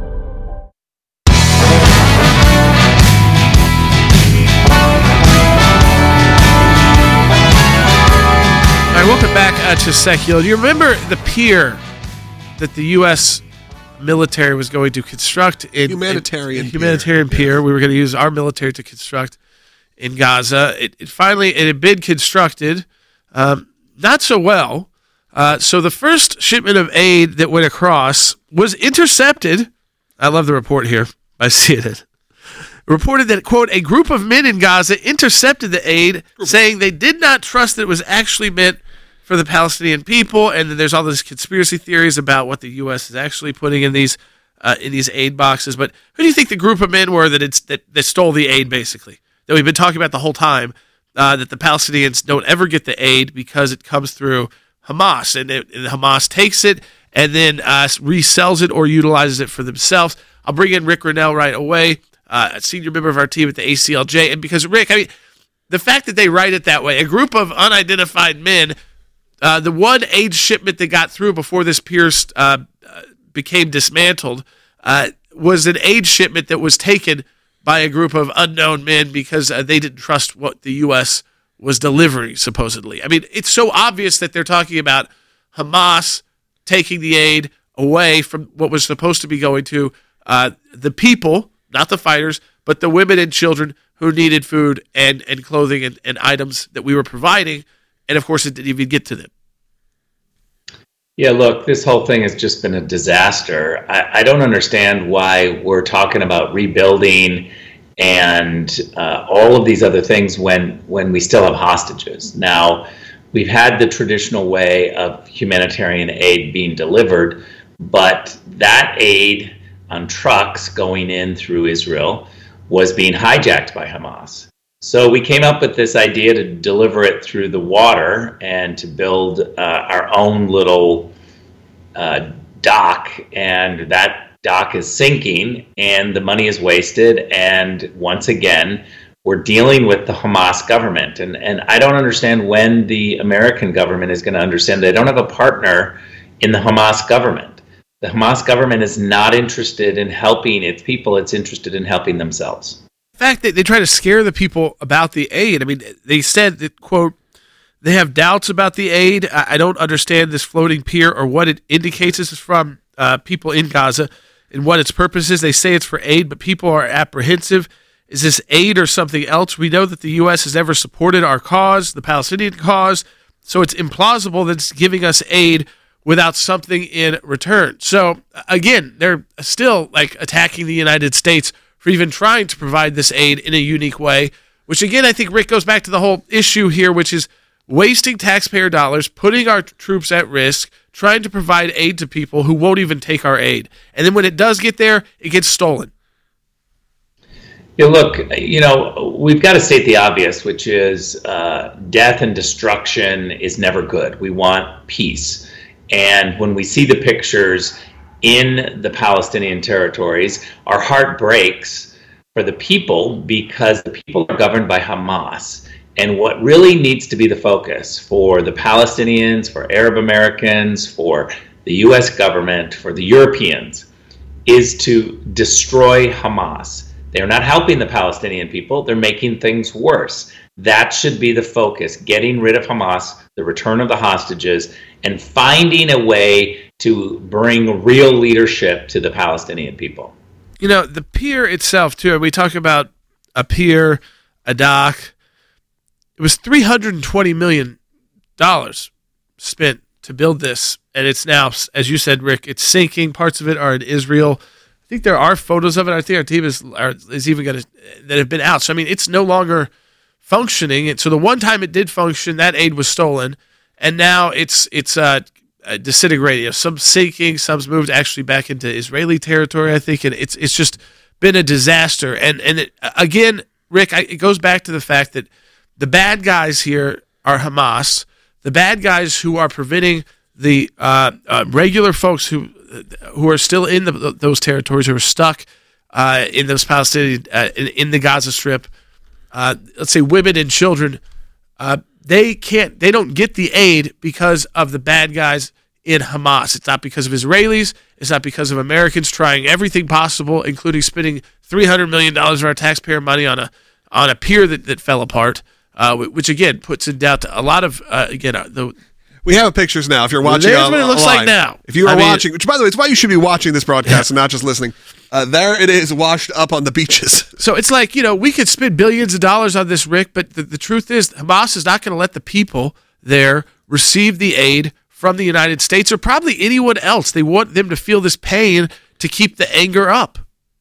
All right, welcome back uh, to Secular. Do you remember the pier that the U S military was going to construct in humanitarian in, in humanitarian pier? pier. Yes. We were going to use our military to construct in Gaza. It, it finally it had been constructed, um, not so well. Uh, so the first shipment of aid that went across was intercepted. I love the report here by C N N. Reported that, quote, a group of men in Gaza intercepted the aid, saying they did not trust that it was actually meant for the Palestinian people, and then there's all these conspiracy theories about what the U S is actually putting in these uh, in these aid boxes. But who do you think the group of men were that it's that, that stole the aid, basically, that we've been talking about the whole time, uh, that the Palestinians don't ever get the aid because it comes through Hamas, and, it, and Hamas takes it and then uh, resells it or utilizes it for themselves. I'll bring in Rick Rennell right away, uh, a senior member of our team at the A C L J, and because, Rick, I mean, the fact that they write it that way, a group of unidentified men. Uh, the one aid shipment that got through before this pier uh, became dismantled uh, was an aid shipment that was taken by a group of unknown men because uh, they didn't trust what the U S was delivering, supposedly. I mean, it's so obvious that they're talking about Hamas taking the aid away from what was supposed to be going to uh, the people, not the fighters, but the women and children who needed food and, and clothing and, and items that we were providing. And, of course, it didn't even get to them. Yeah, look, this whole thing has just been a disaster. I, I don't understand why we're talking about rebuilding and uh, all of these other things when, when we still have hostages. Now, we've had the traditional way of humanitarian aid being delivered, but that aid on trucks going in through Israel was being hijacked by Hamas. So we came up with this idea to deliver it through the water and to build uh, our own little uh, dock, and that dock is sinking and the money is wasted, and once again we're dealing with the Hamas government, and, and I don't understand when the American government is going to understand they don't have a partner in the Hamas government. The Hamas government is not interested in helping its people, it's interested in helping themselves. Fact that they try to scare the people about the aid. I mean, they said that, quote, they have doubts about the aid. I don't understand this floating pier or what it indicates. This is from uh, people in Gaza and what its purpose is. They say it's for aid, but people are apprehensive. Is this aid or something else? We know that the U S has never supported our cause, the Palestinian cause, so it's implausible that it's giving us aid without something in return. So again, they're still like attacking the United States for even trying to provide this aid in a unique way, which again, I think, Rick, goes back to the whole issue here, which is wasting taxpayer dollars, putting our troops at risk, trying to provide aid to people who won't even take our aid. And then when it does get there, it gets stolen. Yeah, look, you know, we've got to state the obvious, which is uh, death and destruction is never good. We want peace. And when we see the pictures in the Palestinian territories, our heart breaks for the people because the people are governed by Hamas. And what really needs to be the focus for the Palestinians, for Arab Americans, for the U S government, for the Europeans, is to destroy Hamas. They're not helping the Palestinian people. They're making things worse. That should be the focus, getting rid of Hamas, the return of the hostages, and finding a way to bring real leadership to the Palestinian people. You know, the pier itself, too, we talk about a pier, a dock. It was three hundred twenty million dollars spent to build this, and it's now, as you said, Rick, it's sinking. Parts of it are in Israel. I think there are photos of it. I think our team is are, is even going to that have been out. So I mean, it's no longer functioning. And so the one time it did function, that aid was stolen, and now it's it's uh, disintegrating. Some sinking, some's moved actually back into Israeli territory, I think, and it's it's just been a disaster. And and it, again, Rick, I, it goes back to the fact that the bad guys here are Hamas. The bad guys who are preventing the uh, uh, regular folks who who are still in the, those territories, who are stuck uh, in those Palestinian uh, in, in the Gaza Strip, uh, let's say women and children, uh, they can't, they don't get the aid because of the bad guys in Hamas. It's not because of Israelis. It's not because of Americans trying everything possible, including spending three hundred million dollars of our taxpayer money on a on a pier that, that fell apart, uh, which again puts in doubt a lot of uh, again uh, the. We have pictures now. If you're watching, there's what it looks like now. If you are I mean, watching, which by the way, it's why you should be watching this broadcast and not just listening. Uh, there it is, washed up on the beaches. So it's like, you know, we could spend billions of dollars on this, Rick, but the, the truth is, Hamas is not going to let the people there receive the aid from the United States or probably anyone else. They want them to feel this pain to keep the anger up.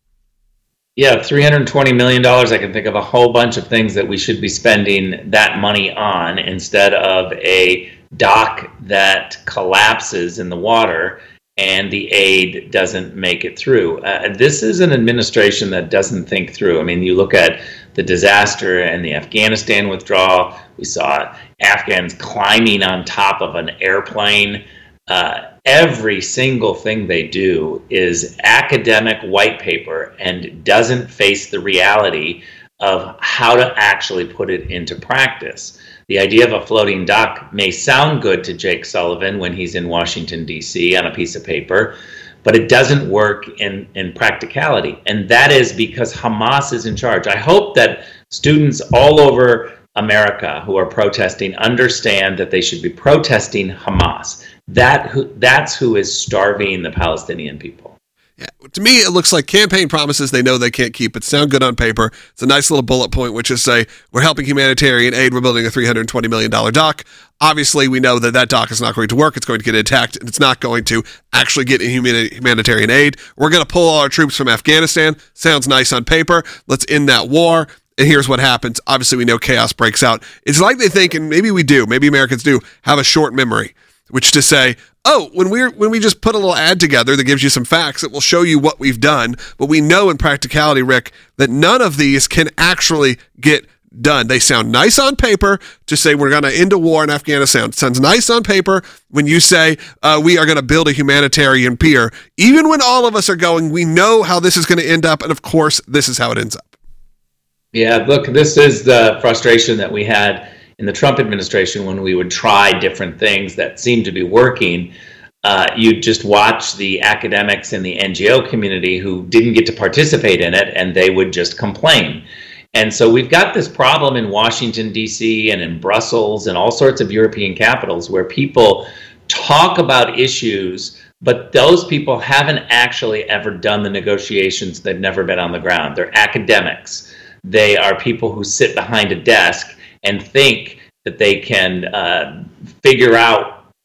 Yeah, three hundred twenty million dollars. I can think of a whole bunch of things that we should be spending that money on instead of a dock that collapses in the water and the aid doesn't make it through. Uh, this is an administration that doesn't think through. I mean, you look at the disaster and the Afghanistan withdrawal. We saw Afghans climbing on top of an airplane. Uh, every single thing they do is academic white paper and doesn't face the reality of how to actually put it into practice. The idea of a floating dock may sound good to Jake Sullivan when he's in Washington, D C on a piece of paper, but it doesn't work in, in practicality. And that is because Hamas is in charge. I hope that students all over America who are protesting understand that they should be protesting Hamas. That who, that's who is starving the Palestinian people. Yeah, to me, it looks like campaign promises they know they can't keep. It sound good on paper. It's a nice little bullet point, which is say, we're helping humanitarian aid. We're building a three hundred twenty million dollars dock. Obviously, we know that that dock is not going to work. It's going to get attacked, and it's not going to actually get humanitarian aid. We're going to pull all our troops from Afghanistan. Sounds nice on paper. Let's end that war. And here's what happens. Obviously, we know chaos breaks out. It's like they think, and maybe we do, maybe Americans do, have a short memory, which to say, oh, when we're when we just put a little ad together that gives you some facts, it will show you what we've done. But we know in practicality, Rick, that none of these can actually get done. They sound nice on paper to say we're going to end a war in Afghanistan. It sounds nice on paper when you say uh, we are going to build a humanitarian pier. Even when all of us are going, we know how this is going to end up. And of course, this is how it ends up. Yeah, look, this is the frustration that we had in the Trump administration when we would try different things that seemed to be working. Uh, you just watch the academics in the N G O community who didn't get to participate in it, and they would just complain. And so we've got this problem in Washington, D C, and in Brussels, and all sorts of European capitals where people talk about issues, but those people haven't actually ever done the negotiations. They've never been on the ground. They're academics. They are people who sit behind a desk and think that they can uh, figure out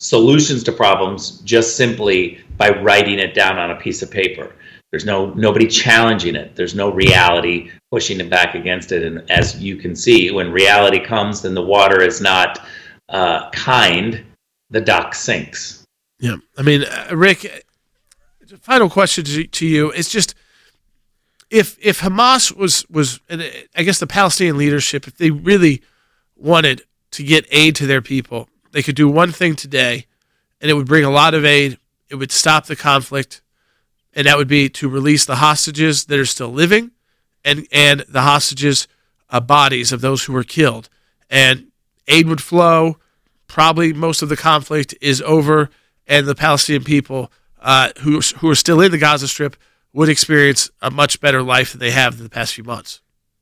solutions to problems just simply by writing it down on a piece of paper. There's no nobody challenging it. There's no reality pushing it back against it. And as you can see, when reality comes, then the water is not uh, kind. The dock sinks. Yeah, I mean, uh, Rick. Final question to, to you: It's just if if Hamas was was, and I guess the Palestinian leadership, if they really wanted to get aid to their people, they could do one thing today, and it would bring a lot of aid. It would stop the conflict. And that would be to release the hostages that are still living and, and the hostages' uh, bodies of those who were killed. And aid would flow. Probably most of the conflict is over, and the Palestinian people uh, who, who are still in the Gaza Strip would experience a much better life than they have in the past few months.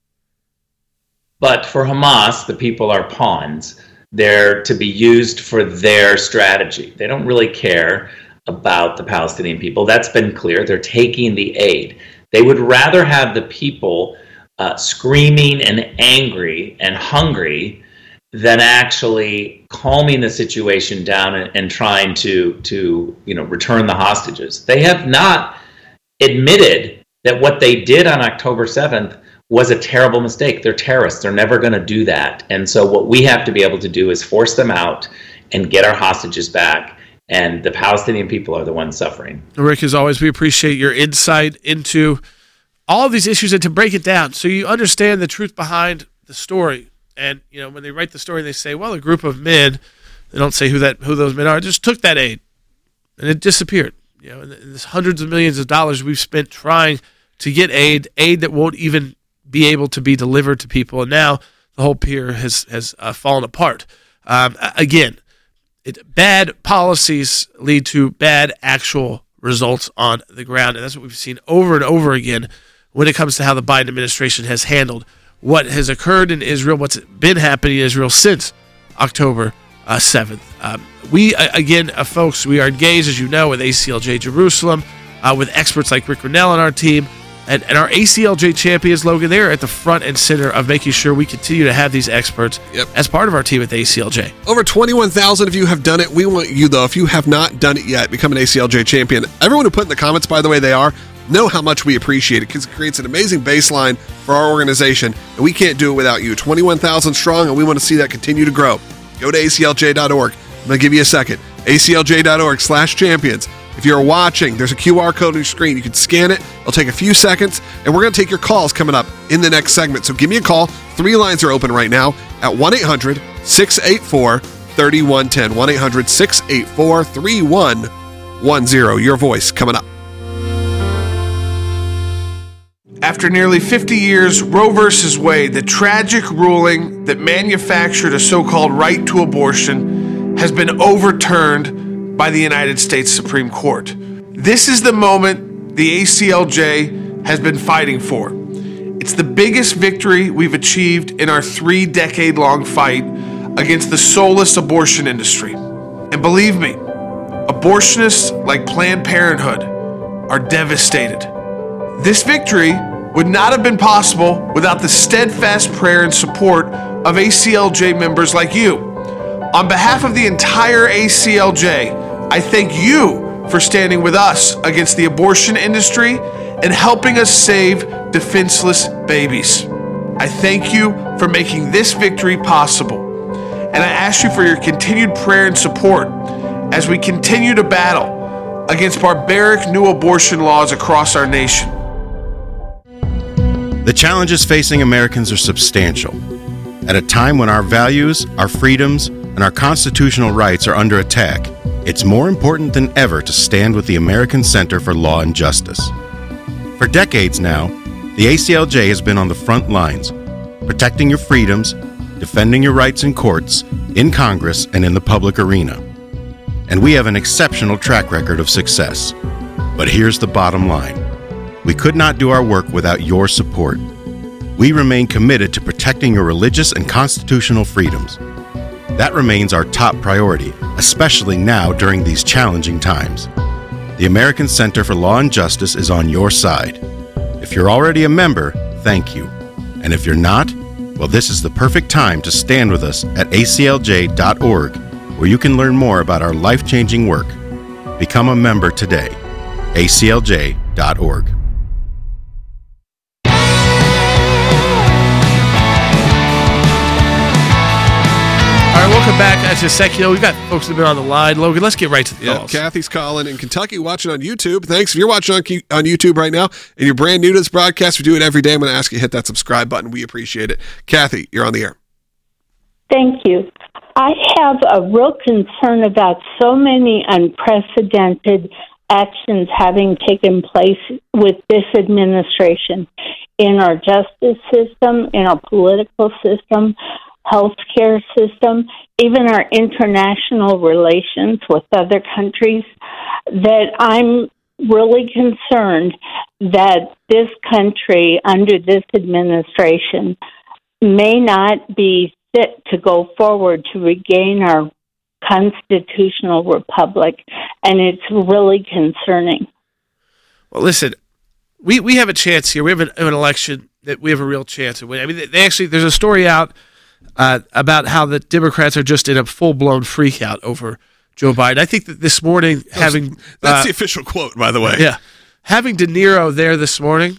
But for Hamas, the people are pawns. They're to be used for their strategy. They don't really care about the Palestinian people. That's been clear. They're taking the aid. They would rather have the people uh, screaming and angry and hungry than actually calming the situation down and, and trying to, to, you know, return the hostages. They have not admitted that what they did on October seventh was a terrible mistake. They're terrorists. They're never going to do that. And so what we have to be able to do is force them out and get our hostages back. And the Palestinian people are the ones suffering. Rick, as always, we appreciate your insight into all of these issues and to break it down so you understand the truth behind the story. And, you know, when they write the story, they say, well, a group of men, they don't say who that who those men are, just took that aid and it disappeared. You know, and there's hundreds of millions of dollars we've spent trying to get aid, aid that won't even be able to be delivered to people. And now the whole pier has, has uh, fallen apart. Um, again, It, bad policies lead to bad actual results on the ground, and that's what we've seen over and over again when it comes to how the Biden administration has handled what has occurred in Israel, what's been happening in Israel since October uh, seventh. Um, we, uh, again, uh, folks, we are engaged, as you know, with A C L J Jerusalem, uh, with experts like Rick Grinnell on our team, and, and our A C L J champions, Logan, they're at the front and center of making sure we continue to have these experts yep. as part of our team at the A C L J. Over twenty-one thousand of you have done it. We want you, though, if you have not done it yet, become an A C L J champion. Everyone who put in the comments, by the way, they are, know how much we appreciate it because it creates an amazing baseline for our organization, and we can't do it without you. twenty-one thousand strong, and we want to see that continue to grow. Go to A C L J dot org. I'm going to give you a second. A C L J dot org slash champions. If you're watching, there's a Q R code on your screen. You can scan it. It'll take a few seconds, and we're going to take your calls coming up in the next segment. So give me a call. Three lines are open right now at one eight hundred six eight four three one one zero. one eight hundred six eight four three one one zero. Your voice coming up. After nearly fifty years, Roe versus Wade, the tragic ruling that manufactured a so-called right to abortion, has been overturned by the United States Supreme Court. This is the moment the A C L J has been fighting for. It's the biggest victory we've achieved in our three-decade-long fight against the soulless abortion industry. And believe me, abortionists like Planned Parenthood are devastated. This victory would not have been possible without the steadfast prayer and support of A C L J members like you. On behalf of the entire A C L J, I thank you for standing with us against the abortion industry and helping us save defenseless babies. I thank you for making this victory possible. And I ask you for your continued prayer and support as we continue to battle against barbaric new abortion laws across our nation. The challenges facing Americans are substantial. At a time when our values, our freedoms, and our constitutional rights are under attack, it's more important than ever to stand with the American Center for Law and Justice. For decades now, the A C L J has been on the front lines, protecting your freedoms, defending your rights in courts, in Congress, and in the public arena. And we have an exceptional track record of success. But here's the bottom line. We could not do our work without your support. We remain committed to protecting your religious and constitutional freedoms. That remains our top priority, especially now during these challenging times. The American Center for Law and Justice is on your side. If you're already a member, thank you. And if you're not, well, this is the perfect time to stand with us at A C L J dot org, where you can learn more about our life-changing work. Become a member today. A C L J dot org. All right, welcome back. That's just Secular. We've got folks that have been on the line. Logan, let's get right to the Yeah, calls. Kathy's calling in Kentucky, watching on YouTube. Thanks. If you're watching on, on YouTube right now and you're brand new to this broadcast, we do it every day. I'm going to ask you to hit that subscribe button. We appreciate it. Kathy, you're on the air. Thank you. I have a real concern about so many unprecedented actions having taken place with this administration in our justice system, in our political system, healthcare system, even our international relations with other countries, that I'm really concerned that this country under this administration may not be fit to go forward to regain our constitutional republic, and it's really concerning. Well, listen, we, we have a chance here. We have an, an election that we have a real chance of winning. I mean, they actually, there's a story out uh, about how the Democrats are just in a full-blown freak out over Joe Biden. I think that this morning having... That's uh, the official quote, by the way. Yeah. Having De Niro there this morning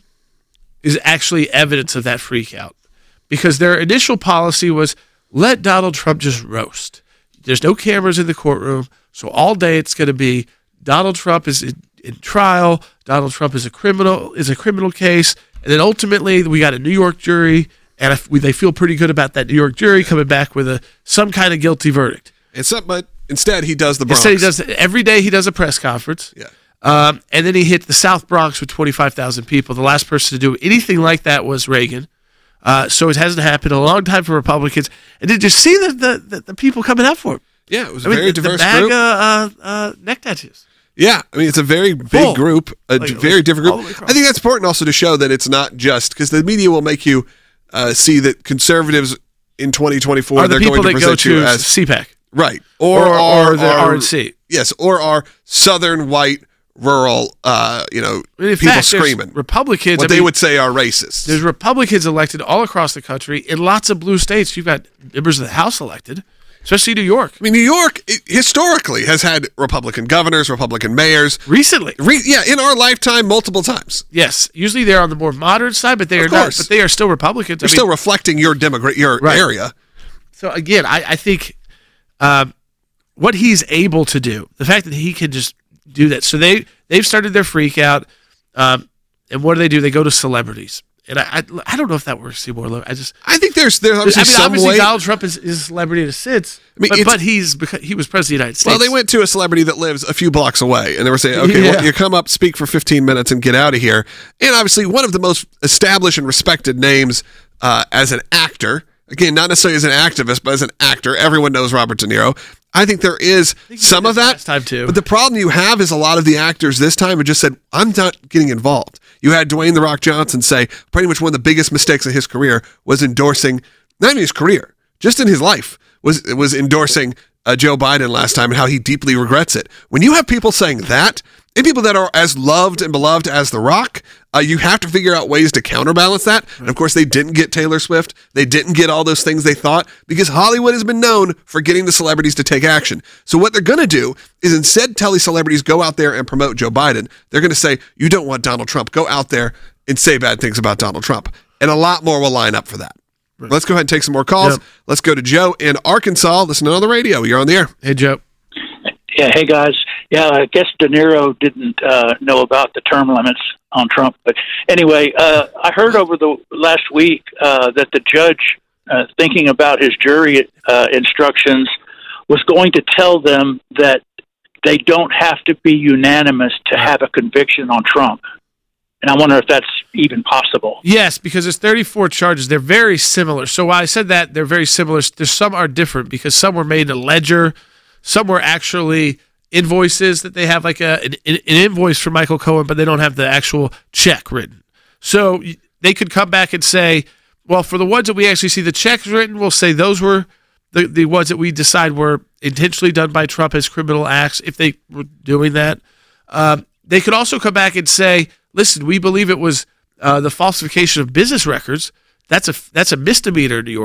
is actually evidence of that freak out, because their initial policy was let Donald Trump just roast. There's no cameras in the courtroom, so all day it's going to be Donald Trump is in, in trial, Donald Trump is a criminal, is a criminal case, and then ultimately we got a New York jury, and if we, they feel pretty good about that New York jury coming back with a some kind of guilty verdict. And some, but instead he does the Bronx. Instead he does every day he does a press conference. Yeah. Um, and then he hit the South Bronx with twenty-five thousand people. The last person to do anything like that was Reagan. Uh, so it hasn't happened in a long time for Republicans. And did you see the the, the, the people coming out for him? Yeah, it was a I mean, very the, diverse the MAGA, group. Uh, uh, neck tattoos. Yeah, I mean, it's a very big Full. group, a Like, very like, different all the way group. across. I think that's important also to show that it's not just, because the media will make you uh, see that conservatives in twenty twenty-four, Are the they're people going to that go present you to as... C PAC. Right. Or, Or, or, are, the are- R N C. Yes, or are Southern white, rural, uh, you know, I mean, in people fact, there's screaming. Republicans, What I they mean, would say are racist. There's Republicans elected all across the country in lots of blue states. You've got members of the House elected, especially New York. I mean, New York it, historically has had Republican governors, Republican mayors. Recently. Re- yeah, in our lifetime, multiple times. Yes. Usually they're on the more moderate side, but they Of are not. course. But they are still Republicans. They're I mean, still reflecting your demogra- your Right. area. So again, I, I think um, what he's able to do, the fact that he can just do that. So they they've started their freak out, um, and what do they do? They go to celebrities, and I I, I don't know if that works anymore. I just I think there's there's obviously I mean, some obviously way. Donald Trump is, is a celebrity in a sense, I mean, but, it's- but he's because he was president of the United States. Well, they went to a celebrity that lives a few blocks away, and they were saying, okay, Yeah. well, you come up, speak for fifteen minutes, and get out of here. And obviously, one of the most established and respected names uh, as an actor, again, not necessarily as an activist, but as an actor, everyone knows Robert De Niro. I think there is think he some did of this that. last time, too. But the problem you have is a lot of the actors this time have just said, I'm not getting involved. You had Dwayne The Rock Johnson say pretty much one of the biggest mistakes of his career was endorsing, not in his career, just in his life, was was endorsing uh, Joe Biden last time and how he deeply regrets it. When you have people saying that, and people that are as loved and beloved as The Rock, uh, you have to figure out ways to counterbalance that. And of course, they didn't get Taylor Swift. They didn't get all those things they thought because Hollywood has been known for getting the celebrities to take action. So what they're going to do is instead tell these celebrities, go out there and promote Joe Biden. They're going to say, you don't want Donald Trump. Go out there and say bad things about Donald Trump. And a lot more will line up for that. Right. Let's go ahead and take some more calls. Yep. Let's go to Joe in Arkansas. Listen on the radio. You're on the air. Hey, Joe. Yeah, hey guys. Yeah, I guess De Niro didn't uh, know about the term limits on Trump, but anyway, uh, I heard over the last week uh, that the judge, uh, thinking about his jury uh, instructions, was going to tell them that they don't have to be unanimous to have a conviction on Trump. And I wonder if that's even possible. Yes, because there's thirty-four charges. They're very similar. So while I said that, they're very similar. There's some are different because some were made in a ledger. Some were actually invoices that they have like a an, an invoice for Michael Cohen, but they don't have the actual check written. So they could come back and say, well, for the ones that we actually see the checks written, we'll say those were the, the ones that we decide were intentionally done by Trump as criminal acts, if they were doing that. Um, they could also come back and say, listen, we believe it was uh, the falsification of business records. That's a that's a misdemeanor in New York.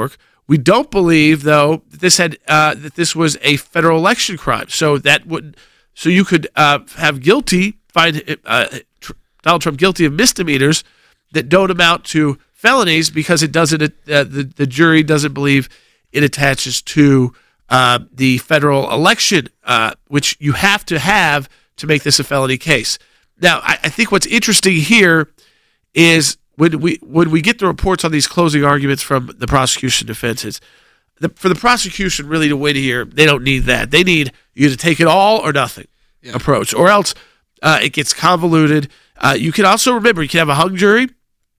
We don't believe, though, that this had uh, that this was a federal election crime. So that would so you could uh, have guilty, find uh, tr- Donald Trump guilty of misdemeanors that don't amount to felonies because it doesn't. Uh, the the jury doesn't believe it attaches to uh, the federal election, uh, which you have to have to make this a felony case. Now, I, I think what's interesting here is when we when we get the reports on these closing arguments from the prosecution defenses, the, for the prosecution really to win here, they don't need that. They need you to take it all or nothing yeah. approach, or else uh, it gets convoluted. Uh, you can also remember you can have a hung jury.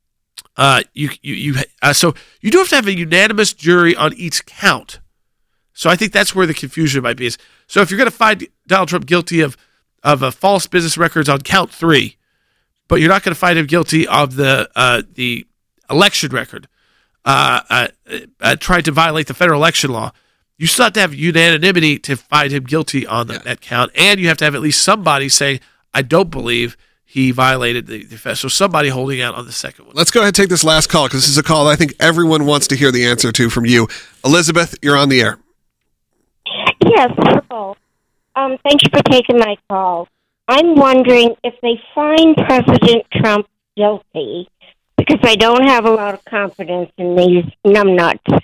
Uh, you you you uh, so you do have to have a unanimous jury on each count. So I think that's where the confusion might be. Is so if you're going to find Donald Trump guilty of of a false business records on count three, but you're not going to find him guilty of the uh, the election record, uh, uh, uh, trying to violate the federal election law. You still have to have unanimity to find him guilty on the, yeah. that count, and you have to have at least somebody saying, "I don't believe he violated the, the so somebody holding out on the second one." Let's go ahead and take this last call because this is a call that I think everyone wants to hear the answer to from you. Elizabeth, you're on the air. Yes, hello. Um, thank you for taking my call. I'm wondering if they find President Trump guilty, because I don't have a lot of confidence in these numbnuts.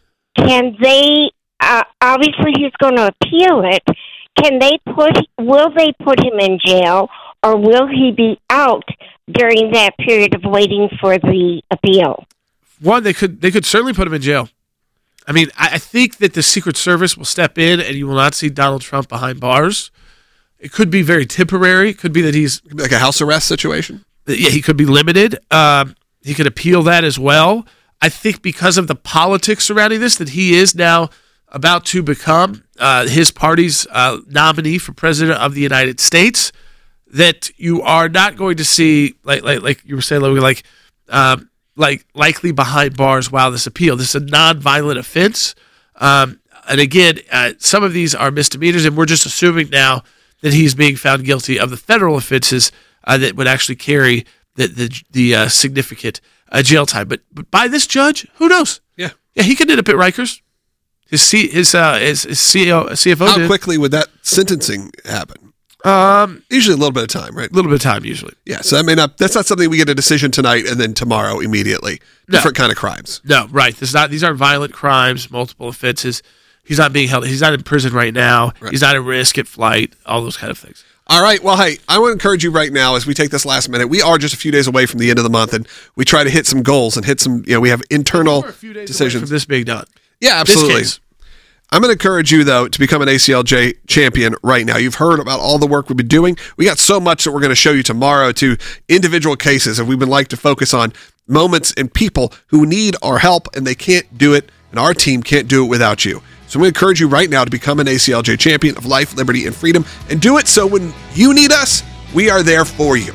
Can they, uh, obviously he's going to appeal it, can they put, will they put him in jail, or will he be out during that period of waiting for the appeal? One, they could they could certainly put him in jail. I mean, I, I think that the Secret Service will step in and you will not see Donald Trump behind bars. It could be very temporary. It could be that he's... Could be like a house arrest situation? Yeah, he could be limited. Um, he could appeal that as well. I think because of the politics surrounding this, that he is now about to become uh, his party's uh, nominee for president of the United States, that you are not going to see, like like, like you were saying, like um, like likely behind bars while this appeal. This is a non-violent offense. Um, and again, uh, some of these are misdemeanors, and we're just assuming now that he's being found guilty of the federal offenses uh, that would actually carry the the, the uh, significant uh, jail time. But but by this judge, who knows? Yeah, yeah, he could end up at Rikers. His C, his uh, his, his C E O, C F O. How did. quickly would that sentencing happen? Um, usually a little bit of time, right? A little bit of time, usually. Yeah, so that may not. That's not something we get a decision tonight and then tomorrow immediately. Different no. kind of crimes. No, right. This is not. These aren't violent crimes, multiple offenses. He's not being held. He's not in prison right now. Right. He's not at risk at flight. All those kind of things. All right. Well, hey, I want to encourage you right now as we take this last minute. We are just a few days away from the end of the month, and we try to hit some goals and hit some. You know, we have internal We're a few days decisions away from this being done. Yeah, absolutely. I'm going to encourage you, though, to become an A C L J champion right now. You've heard about all the work we've been doing. We got so much that we're going to show you tomorrow to individual cases, and we would like to focus on moments and people who need our help, and they can't do it, and our team can't do it without you. So I'm going to encourage you right now to become an A C L J champion of life, liberty, and freedom, and do it so when you need us, we are there for you.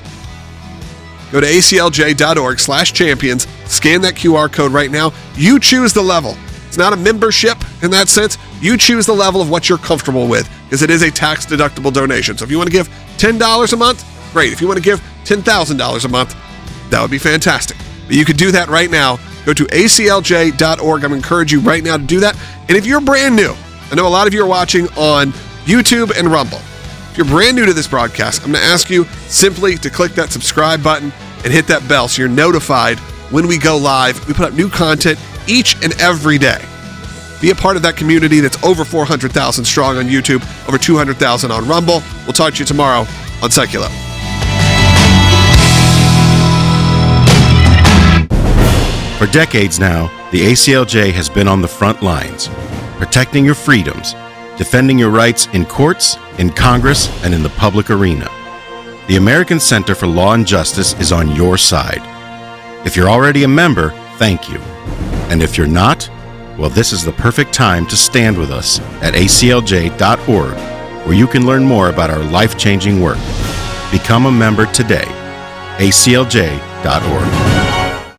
Go to A C L J dot org slash champions, scan that Q R code right now. You choose the level. It's not a membership in that sense. You choose the level of what you're comfortable with, because it is a tax-deductible donation. So if you want to give ten dollars a month, great. If you want to give ten thousand dollars a month, that would be fantastic. But you could do that right now. Go to A C L J dot org. I'm going to encourage you right now to do that. And if you're brand new, I know a lot of you are watching on YouTube and Rumble. If you're brand new to this broadcast, I'm going to ask you simply to click that subscribe button and hit that bell so you're notified when we go live. We put up new content each and every day. Be a part of that community that's over four hundred thousand strong on YouTube, over two hundred thousand on Rumble. We'll talk to you tomorrow on Secular. For decades now, the A C L J has been on the front lines, protecting your freedoms, defending your rights in courts, in Congress, and in the public arena. The American Center for Law and Justice is on your side. If you're already a member, thank you. And if you're not, well, this is the perfect time to stand with us at A C L J dot org, where you can learn more about our life-changing work. Become a member today. A C L J dot org.